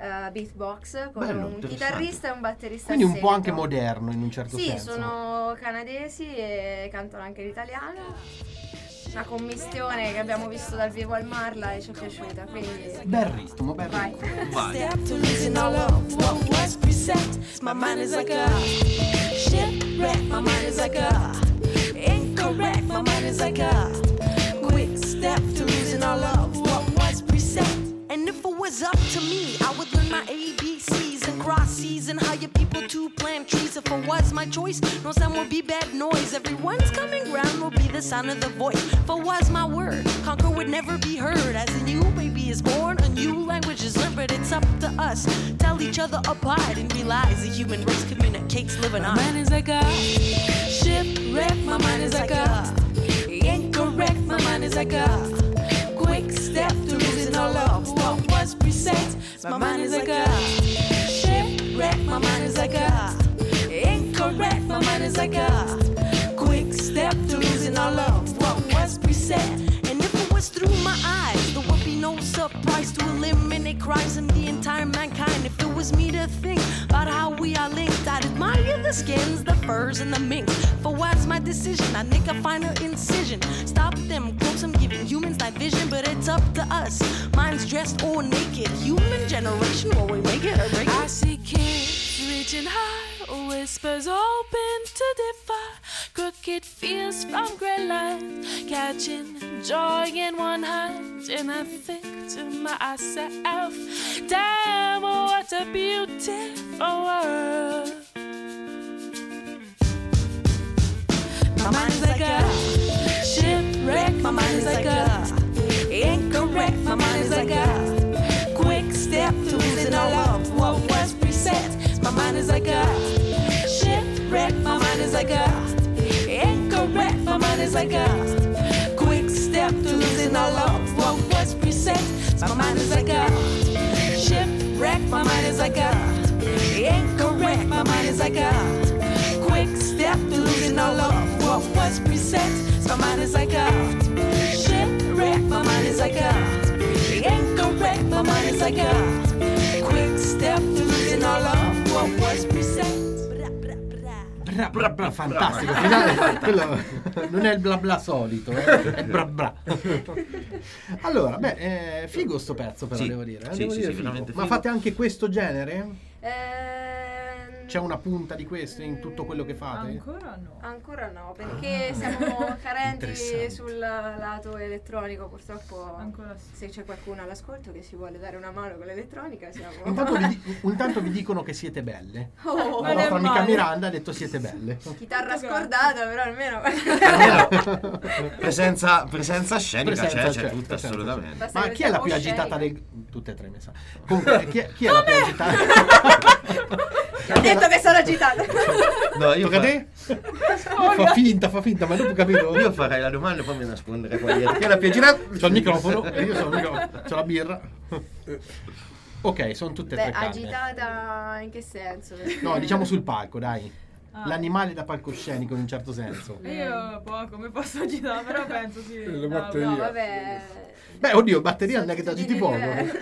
uh, beatbox con Bello, un interessante. chitarrista e un batterista. Quindi a un po' seguito. anche moderno in un certo Sì, senso. sono canadesi e cantano anche l'italiano. Una commistione che abbiamo visto dal vivo al Marla e ci è piaciuta, quindi Bel ritmo, bel vai. ritmo. Vai. Step to losing all of what was preset. My mind is like a shipwreck. My mind is like a incorrect. My mind is like a quick step to losing all of what was preset. And if it was up to me, I would learn my A B Cs and cross C's and hire people to plant trees. If it was my choice, no sound will be bad noise. Everyone's coming round will be the sound of the voice. If it was my word, conquer would never be heard. As a new baby is born, a new language is learned, but it's up to us. Tell each other apart and realize the human race communicates living on. My mind is like a shipwreck. My mind is like a incorrect. My mind is like a quick step to losing all of what was preset. My mind is like a shipwreck. My mind is like a incorrect. My mind is like a quick step to losing all of what was preset. And if it was through my eyes, there would be no surprise to eliminate crimes in the entire mankind. If it was me to think about how we are linked, I'd admire the skins, the furs, and the mink. For what's my decision? I'd make a final incision. Stop them quotes, I'm giving humans night vision, but it's up to us. Minds dressed or naked. Human generation, will we make it or break it? I see kids reaching high, whispers open to defy. Crooked fields from grey lines, catching joy in one hand. And I think to myself, damn, what a beautiful world. My mind is like a shipwreck. My mind is like a incorrect. My mind is like a quick step to losing all of what was preset. My mind is like a shipwreck. My mind is like a incorrect. My mind is like a quick step to losing all of what was preset. My mind is like a shipwreck. My mind is like a incorrect. My mind is like a quick step to losing all of what was preset. My mind is like a shipwreck. My mind is like a incorrect. My mind is like a quick step to losing all of what was preset. Bra, bra, bra, fantastico. Finale, quello non è il bla bla solito, eh? Bra, bra. Allora, beh, eh, figo sto pezzo però, Sì, devo dire. eh, sì, devo sì, dire sì, figo. veramente Ma figo. fate anche questo genere? Ehm, C'è una punta di questo in tutto quello che fate? Ancora no. Ancora no, perché Ah, siamo carenti interessante. sul lato elettronico, purtroppo. Ancora sì. Se c'è qualcuno all'ascolto che si vuole dare una mano con l'elettronica, siamo. Intanto vi, di- intanto vi dicono che siete belle. Oh, La Non è nostra amica male. Miranda ha detto siete belle. chitarra Grazie. scordata, però almeno. Almeno presenza, presenza scenica Presenza, c'è, c'è c'è, tutta, presenza. assolutamente. Basta Ma che chi è la siamo più osceni. agitata del... Tutte e tre mi sa. Comunque, chi è, chi è la più agitata? Ho detto che sono agitata. No, io, Tocca a fa- te? Fa finta, fa finta, ma dopo capito? io farei la domanda e poi mi nascondere qua dietro. Chi è la più agitata? C'ho il microfono, e io sono il microfono, c'ho la birra. Ok, sono tutte e Beh, tre calme. agitata in che senso? No, diciamo sul palco, dai. Ah. L'animale da palcoscenico in un certo senso. E io poco mi posso agitare, però penso sì. Le no, batterie. No, vabbè. Beh, oddio, batteria non è che ti agiti poco.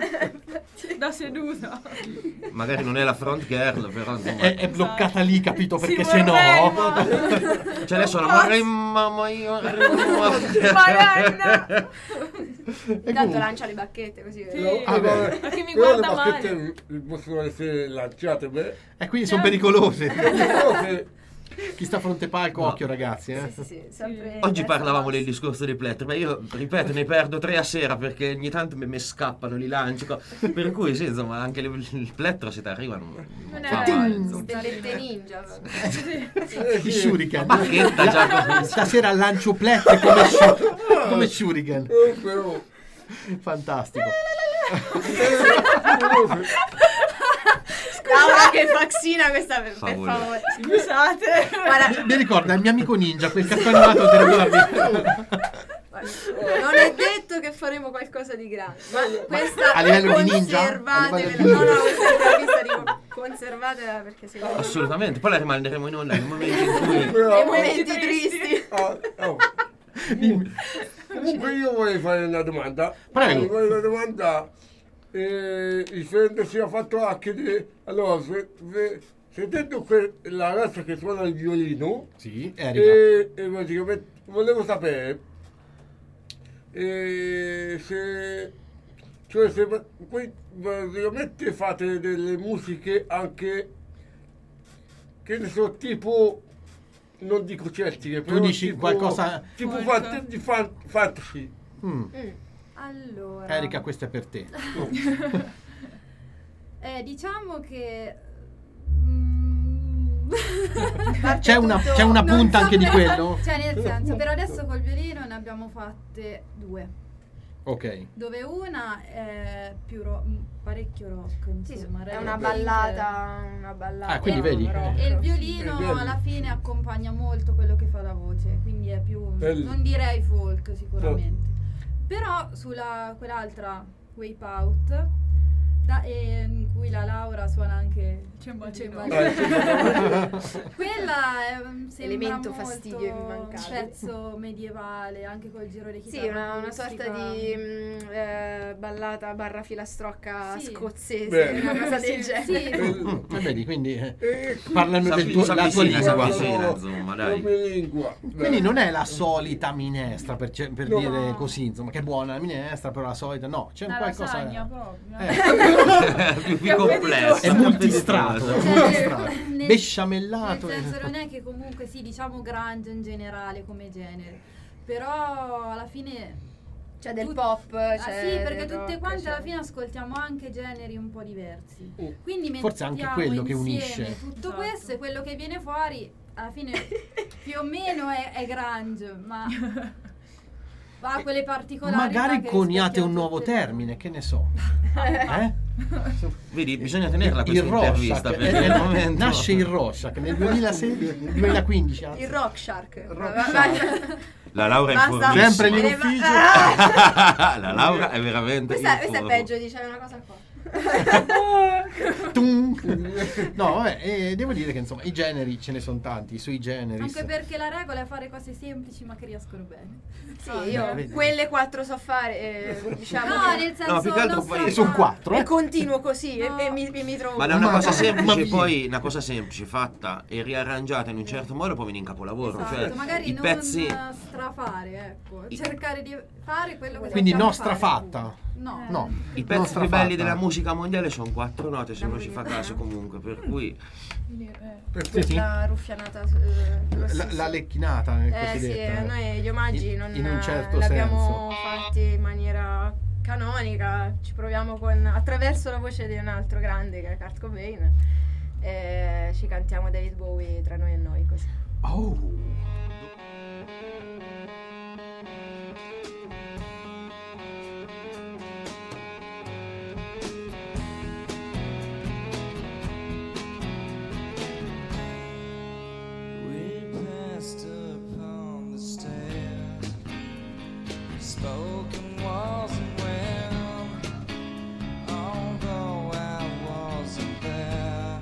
Da seduta. Magari non è la front girl, però insomma. È, è bloccata lì, capito? Sì, Perché se no... vorrei, ma- Cioè adesso la maremma, ma io Maronna! E Intanto comunque- lancia le bacchette così. Sì. No, Ah, vabbè. Perché mi Però guarda le bacchette male. possono essere lanciate, beh. E quindi sono pericolose. Però che Chi sta a fronte palco, No. occhio ragazzi, eh. Sì, sì, sì, sempre Oggi testa parlavamo bassa. del discorso dei plettri, ma io ripeto, ne perdo tre a sera perché ogni tanto mi, mi scappano, li lancio. co- Per cui sì, insomma, anche le- il plettro se ti arrivano. Non fa è- male, insomma. Stellette ninja. I shuriken. Bacchetta già così. Stasera lancio plette come, shu- come shuriken. eh, però Fantastico. Laura che faxina questa per, per Favore. favore. Scusate. Guarda, Mi ricorda il mio amico ninja, quel cartone animato, te lo ricordi? non è detto che faremo qualcosa di grande, ma questa a livello di ninja? A conservatevela. livello di No, no, ninja? questa intervista dico conservatela perché secondo me Assolutamente, poi la rimanderemo in onda nel momento in cui. nei però, momenti tristi. tristi. ah, oh. Comunque io vorrei fare una domanda. Prego. Vorrei fare una domanda E il Fender si è fatto anche di... Allora, se, se, sentendo que- la ragazza che suona il violino, Sì, Erika. e, e praticamente volevo sapere e se, cioè se va- poi praticamente fate delle musiche anche, che ne so, tipo, non dico celtiche, però dici tipo, qualcosa- tipo Folk. fant- di fan- fantasy. Mm. Mm. Allora, Erika, questo è per te. eh, diciamo che mm, C'è una, tutto- c'è una non punta so anche di per- quello? Cioè, nel senso, per adesso col violino ne abbiamo fatte due. Ok. Dove una è più ro- parecchio rock, Sì, insomma, è reggae una punk. ballata, una ballata. Ah, quindi E- vedi? rock. E il violino È bello. alla fine accompagna molto quello che fa la voce, quindi è più, Bello. non direi folk sicuramente. Però sulla quell'altra Wipe Out, da- e in cui la Laura suona anche Cemballino. il Dai, cemballino. sì, Quella è un sembra Elemento molto fastidio un immancabile. pezzo medievale, anche col giro di chitarra Sì, una, una sorta acustica. di mm, eh, ballata barra filastrocca Sì. scozzese, Beh. una cosa Sì, del genere. sì. Bello. E vedi, quindi eh, E qui- parlano del S'avvi- tuo, la tua s'avvicina, lingua. s'avvicina. insomma, dai. Come lingua. Quindi non è la solita minestra, per, ce- per No. dire così, insomma, che è buona la minestra, però la solita no, c'è un La qualcosa... lasagna proprio. Eh. più, più complesso. È multistrato, Più è Cioè, multistrato. nel- Besciamellato. Nel senso non è che comunque sì, diciamo grunge in generale come genere, però alla fine... C'è del tut- pop, Ah, c'è sì, perché del tutte rock, quante alla c'è- fine ascoltiamo anche generi un po' diversi. Mm. Quindi Forse è anche mettiamo quello che insieme unisce. tutto Esatto. questo e quello che viene fuori alla fine più o meno è, è grunge, ma ha quelle particolarità. Magari che coniate rispecchiano un nuovo tutte le- termine, che ne so. Eh? Vedi, bisogna tenerla Il questa intervista Rorschach, perché eh, al momento... nasce il Rorschach nel duemilasedici, duemilaquindici anzi. Il Rock Shark. Rock Va- Shark. va- La Laura è Basta. informissima. Sempre lì in Eh, ma- ufficio. Ah! La Laura è veramente Questa, in questa è forma. peggio, dice una cosa qua. Tum. No, vabbè, eh, devo dire che insomma i generi ce ne sono tanti, sui generi. Anche perché la regola è fare cose semplici ma che riescono bene. Sì, Ah, io vedi. quelle quattro so fare, eh, diciamo No, che- nel senso No, più che altro non poi- so E sono fare- quattro, e eh? continuo così e- No. e, mi, e mi trovo. Ma da una Ma- cosa ma semplice, via. poi una cosa semplice fatta e riarrangiata in un certo modo può venire in capolavoro. Esatto, Cioè, magari i non pezzi. strafare, ecco, I- cercare di fare quello che Quindi sappiamo nostra fare. fatta. No. No, I pezzi nostra più belli fatta. della musica mondiale sono quattro note, se La non ci fa musica. caso comunque. Per cui Quindi, eh, Sì, sì. La ruffianata. eh, lo La, stesso. la lecchinata eh, Eh sì, cosiddetta. eh, noi gli omaggi In- non in un certo l'abbiamo senso. fatti in maniera canonica, ci proviamo con, attraverso la voce di un altro grande che è Kurt Cobain, e ci cantiamo David Bowie tra noi e noi così. Oh. We passed upon the stairs, spoken wasn't well, although I wasn't there.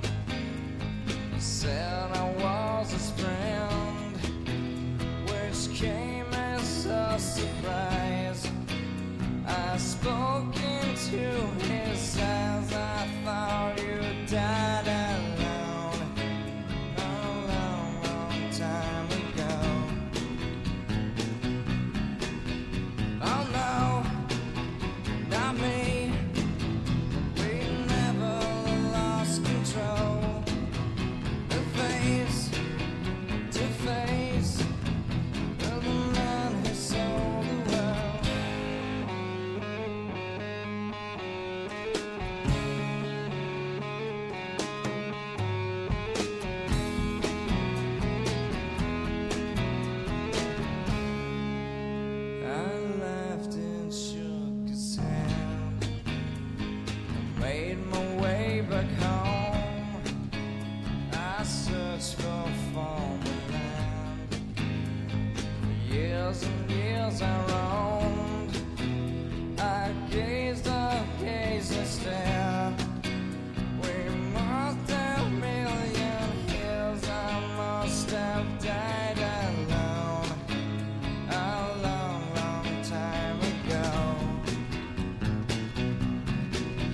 Said I was his friend, which came as a surprise. I spoke into his eyes, I thought you died alone. A long, long time ago. Oh no, not me. We never lost control. The face to face of the man who sold the world. I laughed and shook his hand. I made my way back home. I searched for former land. For years and years I roamed. I gazed, I gazed and stared. We must have a million years. I must have died alone. A long, long time ago.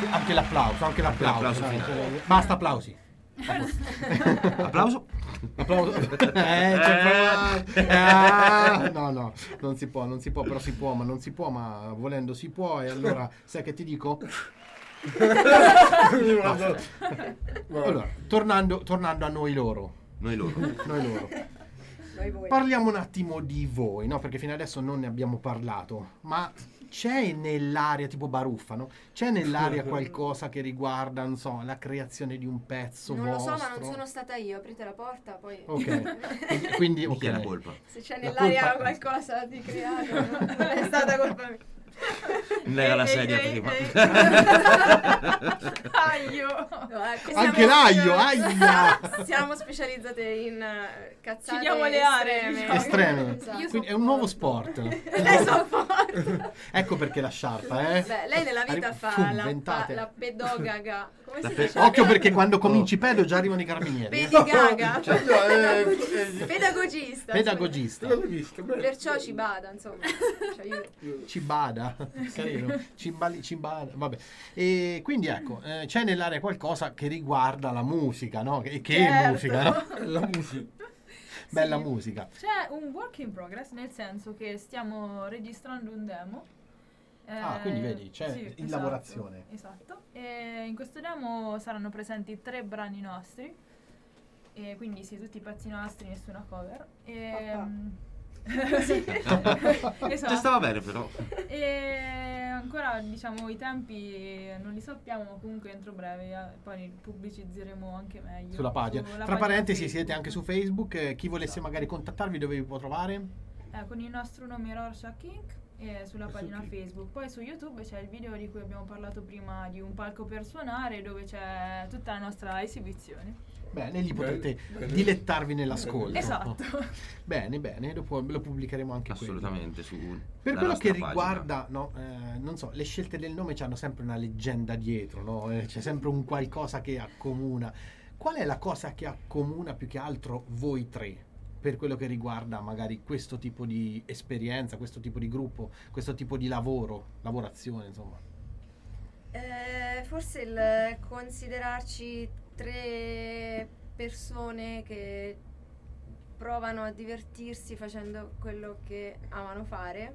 Anche l'applauso, anche l'applauso. L'applauso dai, finale. cioè, basta applausi. Applauso. Applauso. Eh, c'è proprio- Ah, no, no, non si può, non si può, però si può, ma non si può, ma volendo si può. E allora, sai che ti dico? Allora, tornando, tornando a noi loro. Noi loro. Noi loro. Noi voi. Parliamo un attimo di voi, no? Perché fino adesso non ne abbiamo parlato, ma c'è nell'aria, tipo Baruffa, no? C'è nell'aria qualcosa che riguarda, non so, la creazione di un pezzo Non lo vostro? so, ma non sono stata io. Aprite la porta, poi. Ok, quindi Di chi è la ok. colpa? Se c'è La nell'aria colpa- qualcosa di creato, non è stata colpa mia. Non era la Ehi, sedia ehi, prima. ehi. Aio. No, ecco, Anche siamo- l'aglio, aia! Siamo specializzate in eh, cazzate Ci diamo le aree, estreme. diciamo. Estreme. Esatto. Quindi è un nuovo sport. Lei sopporta. Ecco perché la sciarpa, eh? Beh, lei nella vita Arri- fa Fum, la, fa ventate. la pedogaga. Come La si pe- dice? Occhio perché quando cominci pedo già arrivano i carabinieri. eh. Pedigaga. Cioè, no, eh, eh, Pedagogista. Pedagogista. l'ho visto, beh. Perciò ci bada, insomma. Ci aiuta. Ci bada, carino, cimbali, cimbada, vabbè. E quindi ecco, eh, c'è nell'area qualcosa che riguarda la musica, no? Che, che Certo. musica, no? La musica. Bella Sì. musica. C'è un work in progress, nel senso che stiamo registrando un demo. Ah, Eh, quindi vedi, c'è in esatto, lavorazione. Esatto. E in questo demo saranno presenti tre brani nostri. E quindi sì, tutti i pezzi nostri, nessuna cover. E, Papà. mm, sì. Ci Esatto. stava bene però. E ancora diciamo i tempi non li sappiamo, ma comunque entro breve eh, poi pubblicizzeremo anche meglio Sulla pagina. sulla Tra pagina parentesi, Facebook. siete anche su Facebook. eh, chi volesse Esatto. magari contattarvi, dove vi può trovare? Eh, con il nostro nome Rorschach Incorporated e sulla pagina Facebook. Poi su YouTube c'è il video di cui abbiamo parlato prima, di un palco per suonare, dove c'è tutta la nostra esibizione. Bene, lì potete Bene. dilettarvi nell'ascolto. Esatto. Bene, bene, dopo lo pubblicheremo anche quello. Assolutamente. Su Per la quello nostra che pagina. riguarda, no, eh, non so, le scelte del nome hanno sempre una leggenda dietro, no? Eh, c'è sempre un qualcosa che accomuna. Qual è la cosa che accomuna più che altro voi tre? Per quello che riguarda magari questo tipo di esperienza, questo tipo di gruppo, questo tipo di lavoro, lavorazione, insomma. Eh, forse il considerarci tre persone che provano a divertirsi facendo quello che amano fare,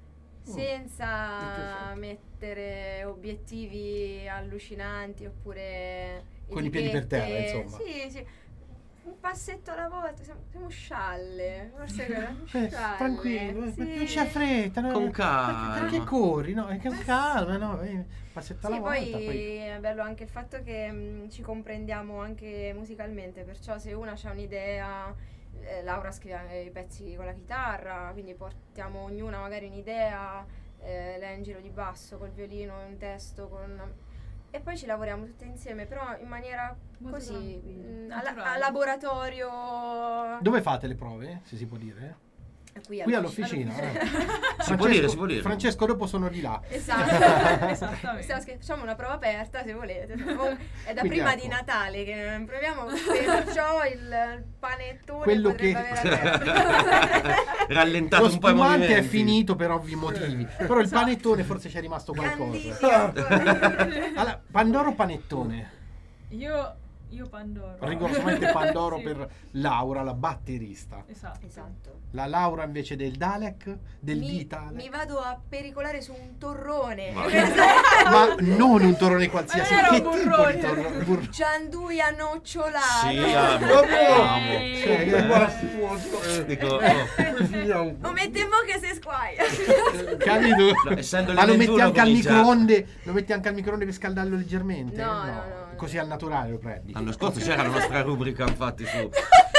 senza interessante. mettere obiettivi allucinanti oppure Con i piedi per terra, etichette. insomma. Sì, sì. Un passetto alla volta, siamo, siamo scialle, forse quella, Eh, scialle, tranquillo, eh, sì. non c'è fretta, no? Con calma. Perché corri, no? Eh, Con calma, no? Eh, Passetto alla Sì, volta, poi, poi... è bello anche il fatto che mh, ci comprendiamo anche musicalmente, perciò se una ha un'idea, eh, Laura scrive anche i pezzi con la chitarra, quindi portiamo ognuna magari un'idea, eh, lei in giro di basso col violino, un testo, con... e poi ci lavoriamo tutte insieme, però in maniera Molto così, tranquilla, mh, a, naturale. a laboratorio. Dove fate le prove, se si può dire? Qui, Qui all'officina. eh. Si può dire, si può dire. Francesco, dopo sono di là. Esatto. Esattamente. Stiamo scher- facciamo una prova aperta se volete. Oh, è da Quindi prima ecco. di Natale che proviamo, perciò il panettone Quello potrebbe che- avere aperto. Rallentato Lo un po' i spumante è movimenti. finito per ovvi motivi, però il panettone forse c'è rimasto qualcosa. Grandissimo. Allora, Pandoro o panettone? Io, io Pandoro. Rigorosamente Pandoro Sì. per Laura, la batterista. Esatto. Esatto. La Laura invece del Dalek, del Mi, Ditale. mi vado a pericolare su un torrone. Ma- Ma non un torrone qualsiasi, Ma era che un tipo burrone. di torrone? Bur- Gianduia nocciolata. Sì, amo. Proprio. amo. Cioè, È rimasto fuoco, eh. Dico, oh, Cuciniamo. Lo metti in bocca e si squaia. Capito? no, essendo Ma lo le metti ventuno anche al comincia- microonde, lo metti anche al microonde per scaldarlo leggermente? No, no, no. Così al naturale lo prendi. L'anno scorso c'era la nostra rubrica infatti su.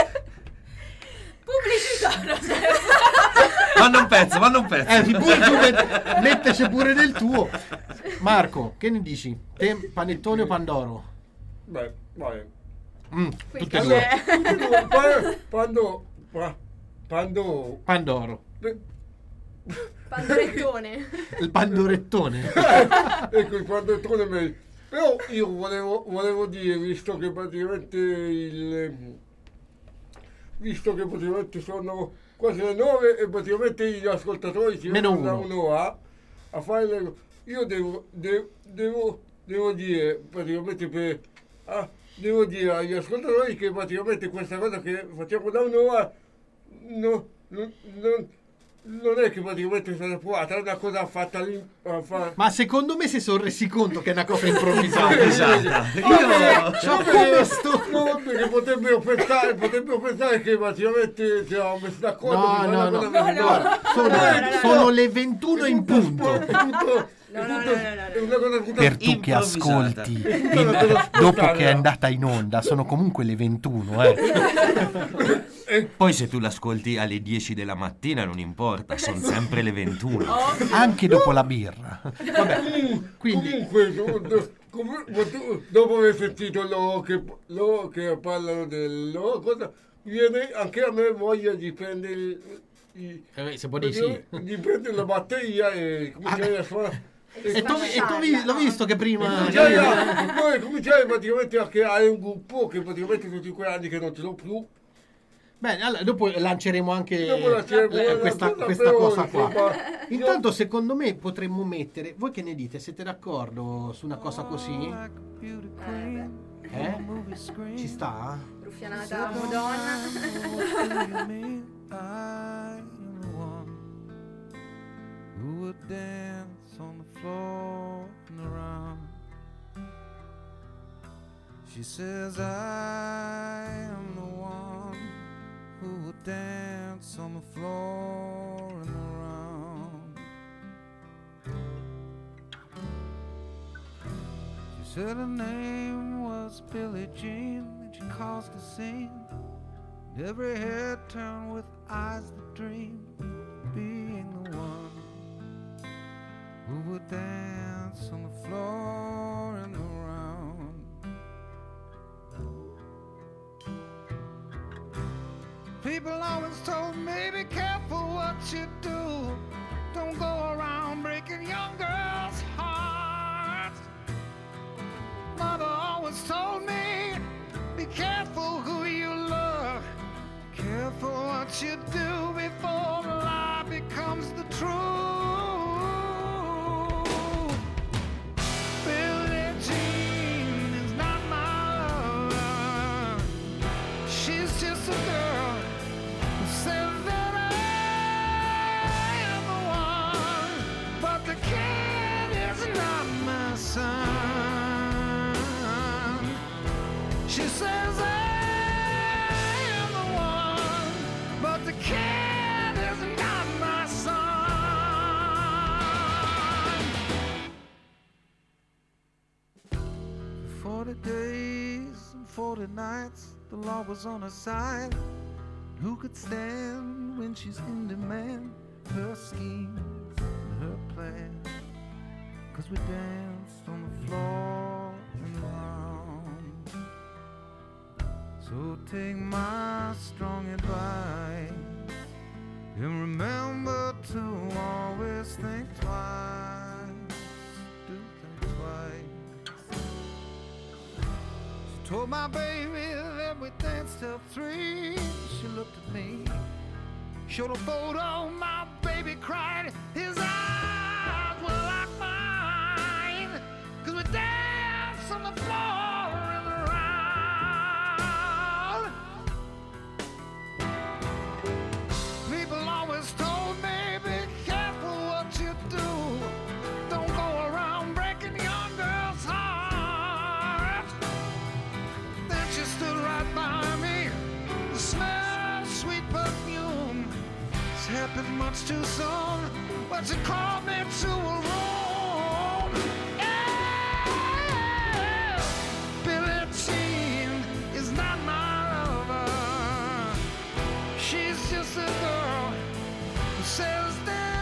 Pubblicità, no, Manda un pezzo, manda un pezzo. Eh, sì, pure tu met- metteci pure del tuo. Marco, che ne dici? Te panettone o Pandoro? Beh, vai. Mm, Qui tutte e c'è- due. Pa- Quando, pa- quando, Pandoro. Pandorettone. Il pandorettone. ecco il quadrettone meglio. Però io volevo, volevo dire, visto che praticamente il visto che praticamente sono quasi le nove e praticamente gli ascoltatori si Meno uno. mandano a, a fare le, io devo, de- devo, devo dire praticamente per ah, devo dire agli ascoltatori che praticamente questa cosa che facciamo da un'ora no, non, non, non è che praticamente è stata provata, è una cosa fatta lì. Fa... Ma secondo me si sono resi conto che è una cosa improvvisata. Esatto. Io c'ho come sto... No, perché potrebbero pensare, potrebbero pensare che praticamente ci eravamo messi d'accordo. No, per no, una no, cosa no, per no. un'ora. Sono, No, no, no, no. sono le ventuno in punto. È tutto- No, è no, tutto- no, no, no, è una cosa tutta- Per tu che improvvisata. ascolti, Tutta in- una cosa dopo spontanea. che è andata in onda, sono comunque le ventuno, eh. Poi se tu l'ascolti alle dieci della mattina non importa, sono sempre le ventuno. Anche dopo la birra. Vabbè, quindi Comunque, do- do- comunque, tu- dopo aver sentito loro che, loro che parlano del loro cosa, viene anche a me voglia di prendere il- i- Eh, se può dire sì. di prendere la batteria e cominciare a suonare. E tu, e tu vi- l'ho visto che prima... Cominciare a, poi cominciare praticamente a creare un gruppo che praticamente tutti quei anni che non ce l'ho più. Bene, allora, dopo lanceremo anche Dopo lanceremo eh, una questa, cosa, questa però, cosa qua. insomma, Intanto secondo me potremmo mettere... Voi che ne dite? Siete d'accordo su una cosa così? Eh, beh, Eh? Ci sta? ruffianata Madonna. I am the one who would dance on the floor and around. She says I am the one who would dance on the floor and around. She said her name was Billie Jean and she caused a scene. And every head turned with eyes that dream, being the one who would dance on the floor and around. People always told me, be careful what you do. Don't go around breaking young girls' hearts. Mother always told me, be careful who you love. Careful what you do before the lie becomes the truth. Billie Jean is not my lover. She's just a girl who says that I am the one, but the kid is not my son. She says I am the one, but the kid is not my son. For forty days and forty nights, the law was on her side. Who could stand when she's in demand? Her schemes and her plans. 'Cause we danced on the floor and around. So take my strong advice and remember to always think twice. Do think twice. She told my baby that we danced till three. She looked at me, showed a photo, my baby cried. His eyes were like mine, 'cause we danced on the floor and around. People always told me, be careful what you do. Don't go around breaking young girls' hearts. Then she stood right by me, the smell of sweet perfume. It's happened much too soon, but she called me to a room. Yeah, Billie Jean is not my lover. She's just a girl who says that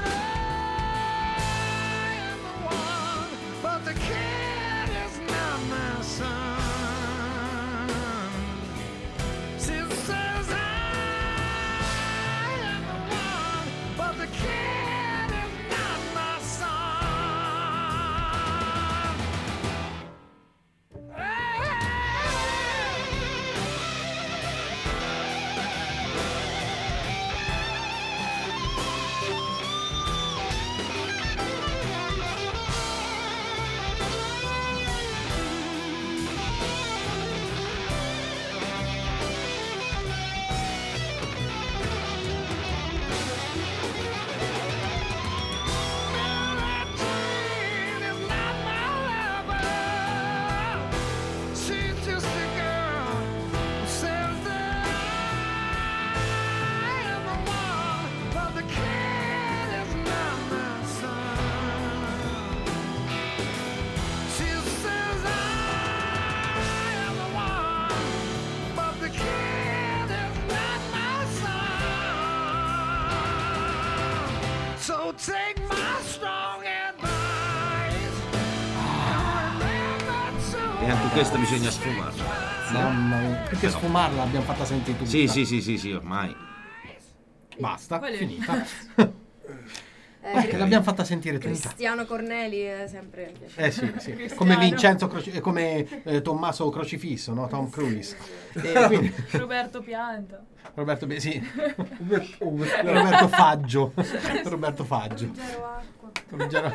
I am the one, but the kid is not my son. She says I am the one, but the kid is not my son. take my strong advice and remember to E anche questo bisogna sfumarlo. Mamma mia. Perché Però- sfumarla l'abbiamo fatta sentire tutta. Sì, sì, sì, sì, sì, ormai. Basta, Qual è? finita. Eh, Perché l'abbiamo fatta sentire tutta. Cristiano Corneli è sempre piaciuto. Eh sì, sì. Cristiano. Come Vincenzo Croci- eh, come eh, Tommaso Crocifisso, no? Tom Cruise. E quindi, Roberto Pianta. Roberto Be- sì. Un mes- un mestiere. Roberto Faggio. Roberto Faggio. Ruggero Acqua. Ruggero-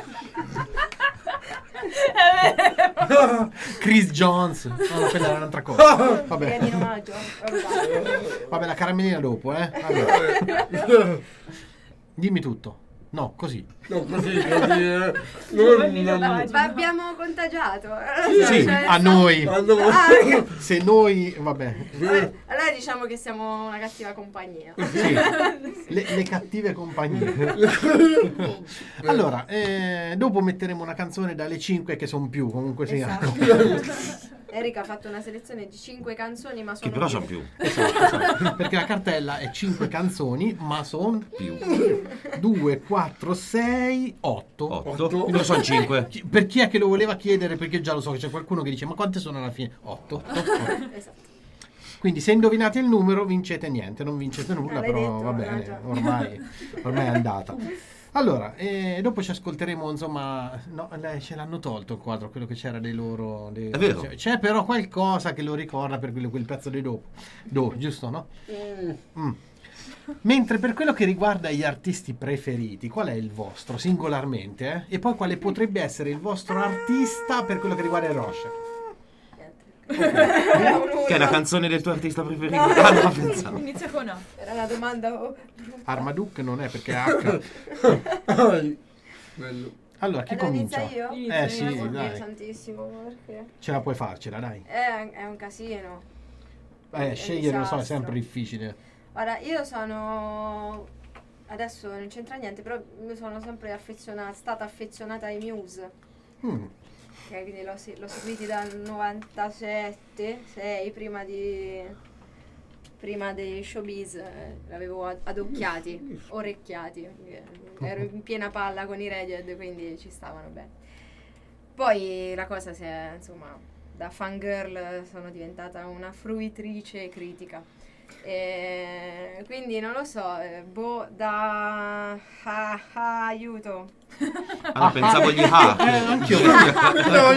È vero. Chris Jones. No, no, quella era un'altra cosa. Vabbè. Pianino Maggio. Vabbè. Vabbè, la caramellina dopo, eh. Allora, dimmi tutto. No, così. No, così, così. eh. Non, non, Dai. Ma abbiamo contagiato. Sì, Cioè, a noi. quando- Ah, Se noi, vabbè. vabbè, allora diciamo che siamo una cattiva compagnia. Sì. Le, le cattive compagnie. Allora, eh, dopo metteremo una canzone dalle cinque che sono più, comunque sia. Esatto. Erika ha fatto una selezione di cinque canzoni, ma sono Che però sono più. Esatto, esatto. Perché la cartella è cinque canzoni, ma sono Più. due, quattro, sei, otto. otto. Quindi sono cinque. Chi- Per chi è che lo voleva chiedere? Perché già lo so che c'è qualcuno che dice: ma quante sono alla fine? otto. Esatto. Quindi se indovinate il numero vincete niente, non vincete nulla, l'hai però detto, va no, bene, già. ormai, ormai è andata. Allora, e dopo ci ascolteremo, insomma, no, lei ce l'hanno tolto il quadro, quello che c'era dei loro... dei- È vero. c'è- C'è però qualcosa che lo ricorda per quello, quel pezzo di dopo, do, giusto, no? Mm. Mentre per quello che riguarda gli artisti preferiti, qual è il vostro, singolarmente, eh? E poi quale potrebbe essere il vostro artista per quello che riguarda il Roche? Era un urlo. Che è la canzone del tuo artista preferito? Ah, no, pensavo. Inizia con A. Era una domanda. oh, Armaduke non è perché è H. Ai, bello. Allora, chi Allora comincia? inizia io? Inizia, Eh sì, inizia. Oddio dai. santissimo, perché? Ce la puoi farcela, dai. È, è un casino. È Eh, un scegliere lo so, è disastro. sempre difficile. Ora, io sono... Adesso non c'entra niente, però io sono sempre affezionata, stata affezionata ai Muse. Mm. Che quindi l'ho, se- l'ho seguiti dal novantasette, sei, prima di... Prima dei showbiz, eh, l'avevo ad- adocchiati, orecchiati. eh, Ero in piena palla con i Radiohead, quindi ci stavano bene. Poi la cosa si è, insomma, da fangirl sono diventata una fruitrice critica. E quindi non lo so, eh, boh, da... Ah, ah, aiuto. Ah, pensavo gli hack. Eh, anch'io. No,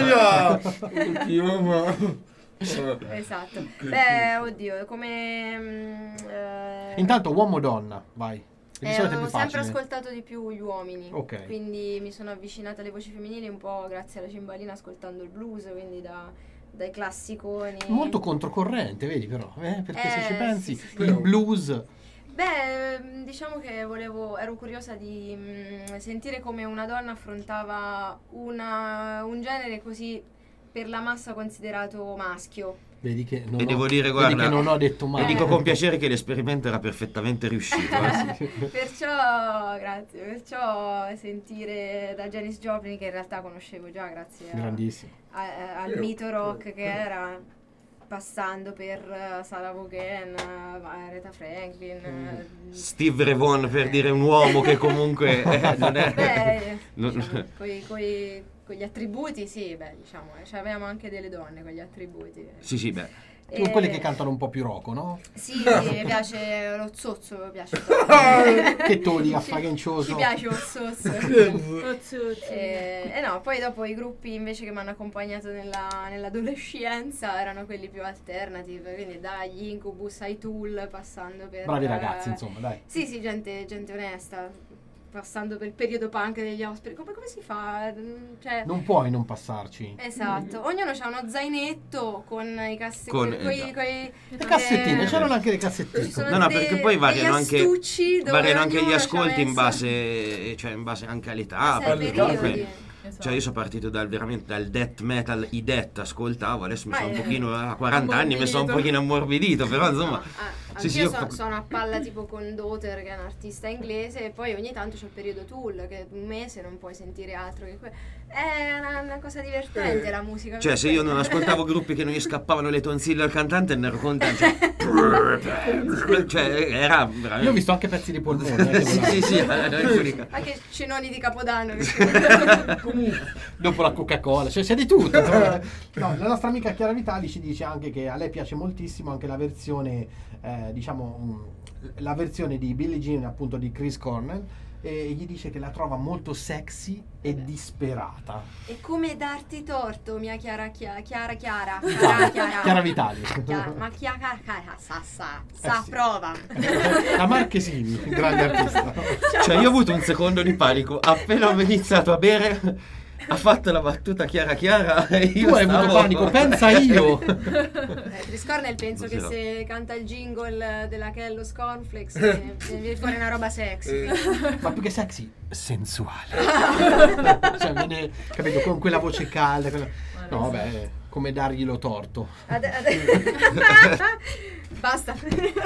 no. Oddio, ma... Eh, Esatto. Beh, oddio, come... mm, eh, Intanto uomo o donna, vai. Di eh, solito è ho più sempre facile. ascoltato di più gli uomini. Ok. Quindi mi sono avvicinata alle voci femminili un po' grazie alla cimbalina ascoltando il blues, quindi da, dai classiconi. Molto controcorrente, vedi però, eh? Perché se Eh, ci pensi, sì, sì, sì. il blues... Beh, mm, diciamo che volevo, ero curiosa di mm, sentire come una donna affrontava una, un genere così per la massa considerato maschio. Vedi che non, E ho, devo dire, vedi guarda, che non ho detto E mai. dico con piacere che l'esperimento era perfettamente riuscito. eh. Perciò, grazie, perciò sentire da Janis Joplin, che in realtà conoscevo già grazie a- Grandissimo. a- a- al mito rock che era, passando per uh, Sarah Vaughan, uh, Aretha Franklin. uh, Steve Ray Vaughan, per dire un uomo che comunque eh, non è... Beh, non- diciamo, coi, coi- con gli attributi, sì, beh, diciamo, eh, cioè, avevamo anche delle donne con gli attributi. Sì, sì, beh. Tu E- quelli che cantano un po' più rocco, no? Sì, mi piace lo zozzo, mi piace tanto. Che toni Ci- affagencioso. Ci piace lo zozzo. Ozzo, E, e no, poi dopo i gruppi invece che mi hanno accompagnato nella, nell'adolescenza erano quelli più alternative, quindi dagli Incubus ai Tool, passando per... Bravi ragazzi, insomma, dai. Sì, sì, gente, gente onesta, passando per il periodo punk degli Offspring. Come, come si fa? Mm, Cioè, Non puoi non passarci. esatto, ognuno ha uno zainetto con i cassettini, Con- coi, esatto. coi- Le cassettine, eh, c'erano anche le ci cassettine. sono No, no, de- perché poi variano degli anche, astucci dove variano anche gli ognuno ci ha ascolti in messo- base, cioè in base anche all'età. Sai, perché periodi. comunque- Esatto. Cioè io sono partito dal veramente dal death metal, i death ascoltavo, adesso mi Ma sono un è- pochino a quaranta anni mi sono un ammorbidito. pochino ammorbidito, però insomma Ah, Sì, sì, Anch'io io so- fa- sono a palla tipo con Daughter, che è un artista inglese, e poi ogni tanto c'è il periodo Tool, che un mese non puoi sentire altro che que- è una, una cosa divertente la musica. Cioè, se io non ascoltavo gruppi che non gli scappavano le tonsille al cantante, ne ero contento. Cioè, cioè era veramente... Io ho visto anche pezzi di polmone. eh, che Sì, sì, sì, era unica. Anche cenoni di Capodanno. che- Dopo la Coca-Cola, cioè c'è di tutto. No, la nostra amica Chiara Vitali ci dice anche che a lei piace moltissimo anche la versione, eh, diciamo, mm, la versione di Billie Jean, appunto, di Chris Cornell, e gli dice che la trova molto sexy e disperata. E come darti torto, mia Chiara Chiara Chiara Chiara Chiara, Chiara. Chiara Vitali. Chiara- ma Chiara Chiara sa sa sa Eh sì. prova. La Marchesini, grande artista. Cioè, io ho avuto un secondo di panico. Appena ho iniziato a bere, ha fatto la battuta Chiara Chiara. E io Tu hai avuto stavo- panico, pensa io. Eh, Chris Cornell penso Non che so. se canta il jingle della Kellogg's Cornflakes eh, viene fuori una roba sexy. Ma più che sexy, sensuale. Cioè, viene, capito, con quella voce calda. quella- No, vabbè, come darglielo torto. Ade- ade- Basta.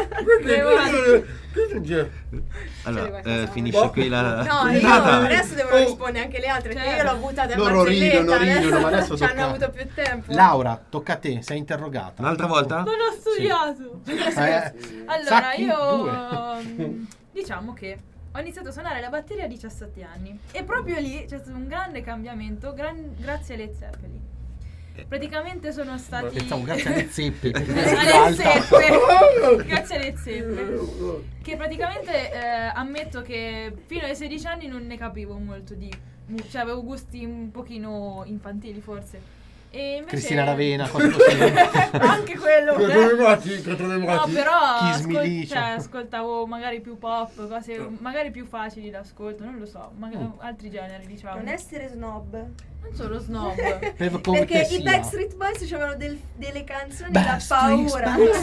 Allora, C'è eh, qualcosa? finisce qui la No, io puntata. adesso devono rispondere anche le altre, perché io l'ho buttata in Loro ridono, barzelletta, ridono, ma adesso ci hanno tocca- avuto più tempo. Laura, tocca a te, sei interrogata. Un'altra volta? Non ho studiato. Eh, Allora, Sacchi, io due. mm, diciamo che ho iniziato a suonare la batteria a diciassette anni e proprio lì c'è stato un grande cambiamento gran- grazie a Led Zeppelin. Praticamente sono stati Pensavo grazie alle zeppe. alle zeppe. Grazie alle zeppe. Che praticamente eh, ammetto che fino ai sedici anni non ne capivo molto di mu- cioè avevo gusti un pochino infantili forse. E invece Cristina D'Avena, cosa così. anche quello. Cartone eh. animati, cartone No, animati. però Kiss ascol- Me Licia. cioè, ascoltavo magari più pop, cose magari più facili d'ascolto, non lo so, magari Mm. altri generi, diciamo. Non essere snob. Non sono snob. Per come Perché te i sia. Backstreet Boys avevano del- delle canzoni da Backstreet paura. Boys,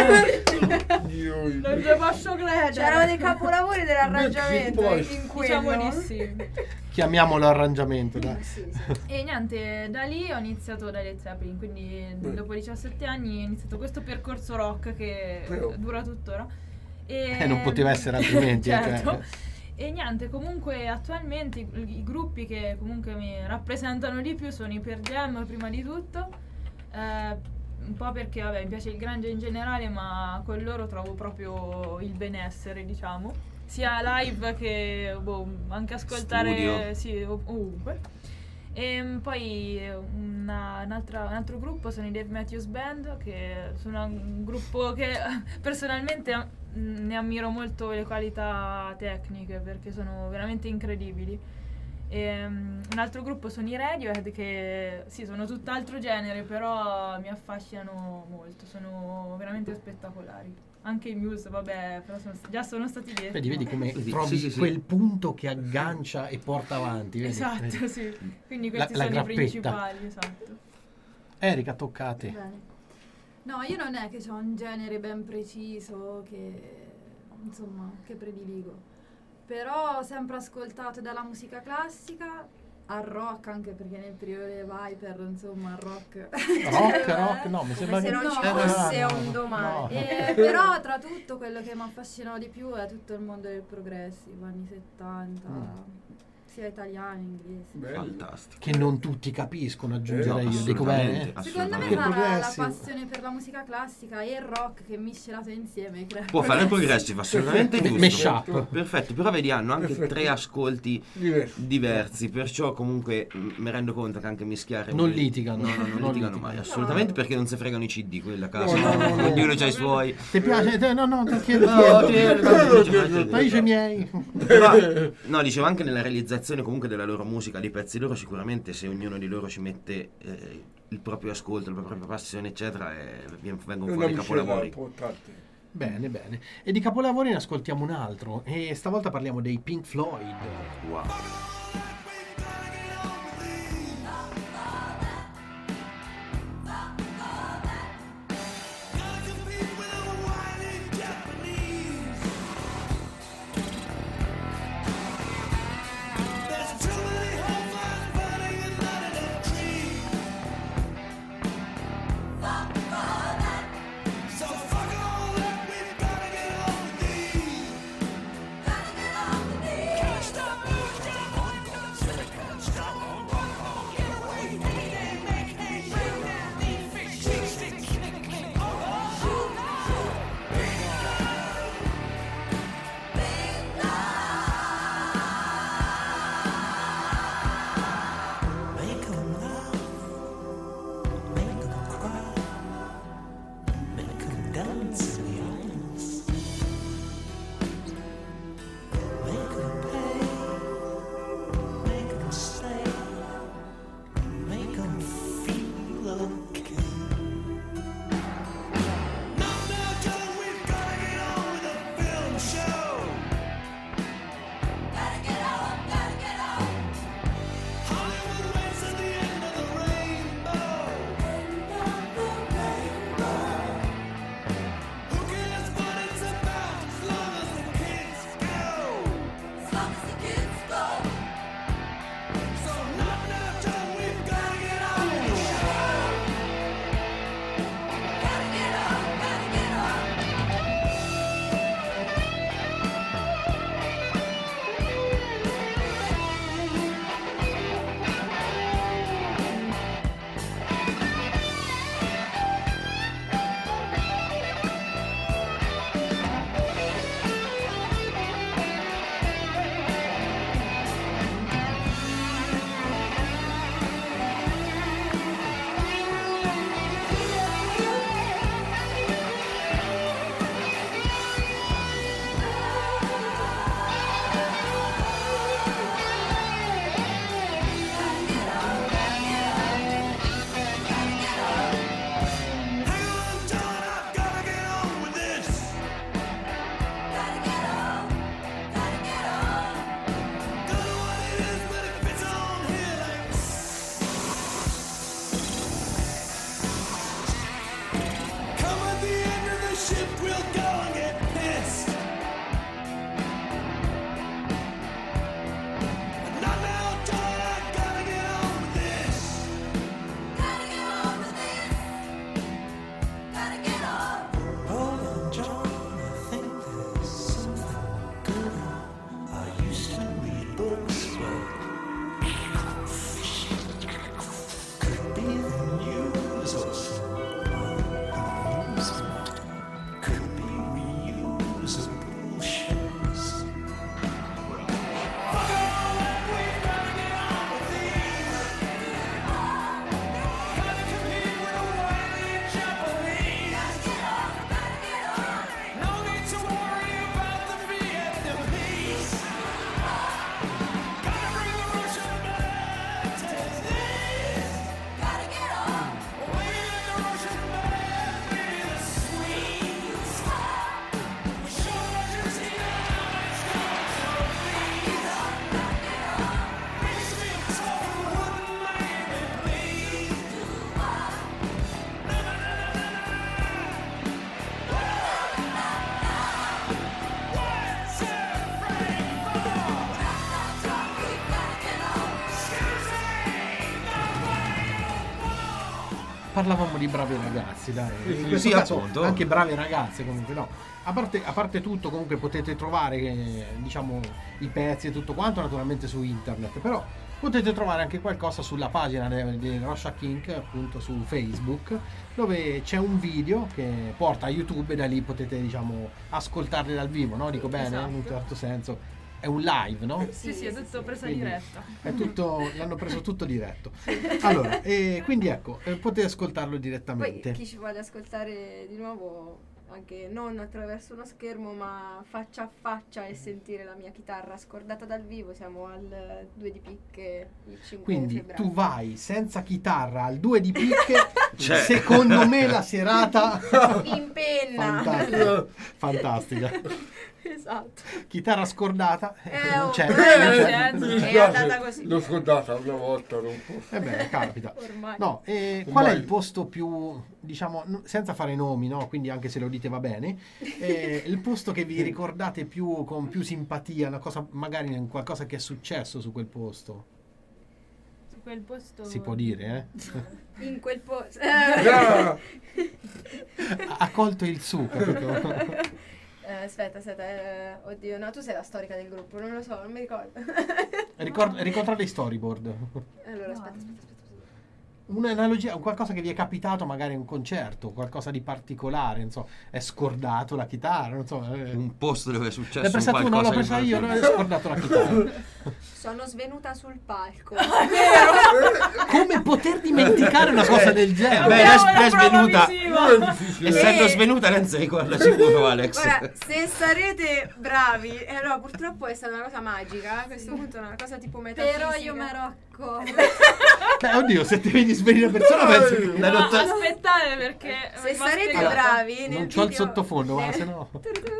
alright. Dio. Non ci posso credere. C'erano dei capolavori dell'arrangiamento Backstreet in Boys. Diciamo quello. di sì. Chiamiamolo arrangiamento, dai. Sì, sì. E niente, da lì ho iniziato da Led Zeppelin, quindi dopo diciassette anni ho iniziato questo percorso rock che Però- dura tuttora. E Eh, non poteva essere altrimenti, eh, certo. cioè. E niente, comunque attualmente i, i gruppi che comunque mi rappresentano di più sono i Pearl Jam prima di tutto, eh, un po' perché vabbè mi piace il grunge in generale, ma con loro trovo proprio il benessere, diciamo, sia live che boh, anche ascoltare Studio. sì, ov- ovunque. E mm, poi una- un'altra- un altro gruppo sono i Dave Matthews Band, che sono un gruppo che personalmente mm, ne ammiro molto le qualità tecniche perché sono veramente incredibili. E, mm, un altro gruppo sono i Radiohead, che sì, sono tutt'altro genere, però mi affascinano molto, sono veramente spettacolari. Anche i Muse, vabbè, però sono st- già sono stati detti. Vedi, vedi come Sì, trovi sì, sì. quel punto che aggancia e porta avanti. Vedi? Esatto, Vedi? sì. Quindi La- questi la sono grappetta. i principali, esatto. Erika, tocca a te. Bene. No, io non è che ho un genere ben preciso che insomma che prediligo. Però ho sempre ascoltato dalla musica classica al rock, anche perché nel periodo dei Viper, insomma, il rock. Rock, rock, no, mi Come sembra se che... non ci No, fosse no, un domani. no. Eh, però tra tutto quello che mi affascinò di più è tutto il mondo del progressive, anni settanta, Mm. sia italiano, inglese. Bello. Fantastico. Che non tutti capiscono, aggiungerei No, io. Dico assolutamente, bene? Secondo me assolutamente. sarà la progressive. passione per la musica classica e il rock che miscelato insieme crea Può fare il progressive, assolutamente giusto. Mashup. Perfetto, però vedi, hanno anche Perfetto. tre ascolti Diverso. diversi, perciò comunque mm, mi rendo conto che anche mischiare Non litigano. no, no, non, Non litigano litigano. mai, assolutamente, perché non si fregano i C D quelli a casa, No, no, no, no. ognuno ha i suoi. Ti piace? Te- No, no, ti chiedo, No, chiedo. ti- Ma io i miei. Però, no, dicevo anche nella realizzazione comunque della loro musica, dei pezzi loro, sicuramente se ognuno di loro ci mette eh, il proprio ascolto, la propria passione, eccetera, eh, vien- vengono È una fuori i miscela capolavori. importante. Bene, bene. E di capolavori ne ascoltiamo un altro. E stavolta parliamo dei Pink Floyd. Wow. So fuck all that we've got parlavamo di bravi ragazzi, dai. Sì, In sì, questo sì, caso appunto. anche brave ragazze comunque, no. A parte, a parte tutto, comunque potete trovare eh, diciamo i pezzi e tutto quanto naturalmente su internet, però potete trovare anche qualcosa sulla pagina di Rorschach Inc, appunto su Facebook, dove c'è un video che porta a YouTube e da lì potete diciamo ascoltarli dal vivo, no? Dico bene, Esatto. in un certo senso. È un live, no? Sì, sì, è tutto presa Quindi diretta. È tutto, l'hanno preso tutto diretto. Allora, e quindi ecco, eh, potete ascoltarlo Poi direttamente. chi ci vuole ascoltare di nuovo, anche non attraverso uno schermo, ma faccia a faccia e sentire la mia chitarra scordata dal vivo, siamo al due di picche il cinque Quindi febbraio. tu vai senza chitarra al due di picche, Cioè. secondo me la serata In penna! fantastica. Fantastica. Esatto. Chitarra scordata, eh, Eh, non oh, c'è, eh, non c'è. mi È dispiace, andata così. l'ho scordata una volta, non posso. Eh beh, capita. Ormai. No, e qual è Ormai. il posto più, diciamo, n- senza fare nomi, no? Quindi anche se lo dite va bene, eh, il posto che vi ricordate più con più simpatia, una cosa, magari un qualcosa che è successo su quel posto? Su quel posto... Si può dire, In quel posto. Ah, eh? Ha colto il su, capito? Eh, aspetta, aspetta, eh, oddio, no, tu sei la storica del gruppo, non lo so, non mi ricordo. Ricord- ricontra le storyboard. Allora, No. aspetta, aspetta, aspetta. Un'analogia, un qualcosa che vi è capitato magari a un concerto, qualcosa di particolare, non so, è scordato la chitarra, non so. eh. Un posto dove è L'hai successo presa tu, non qualcosa l'ho presa di- io, non hai scordato la chitarra. Sono svenuta sul palco. Come poter dimenticare una cosa del Eh, genere? beh, Abbiamo è la prova svenuta. visiva. non è difficile. Essendo Eh. svenuta lei non si ricorda sicuro, Alex. Ora, se sarete bravi, e allora purtroppo è stata una cosa magica, a questo punto è una cosa tipo metafisica. Però io mi ero accorta. Beh, oddio, se ti vedi svenire una persona penso che... La No, dottor- aspettate perché... Se va sarete spiegato. bravi nel Non c'ho il video- sottofondo, ma nel- se no...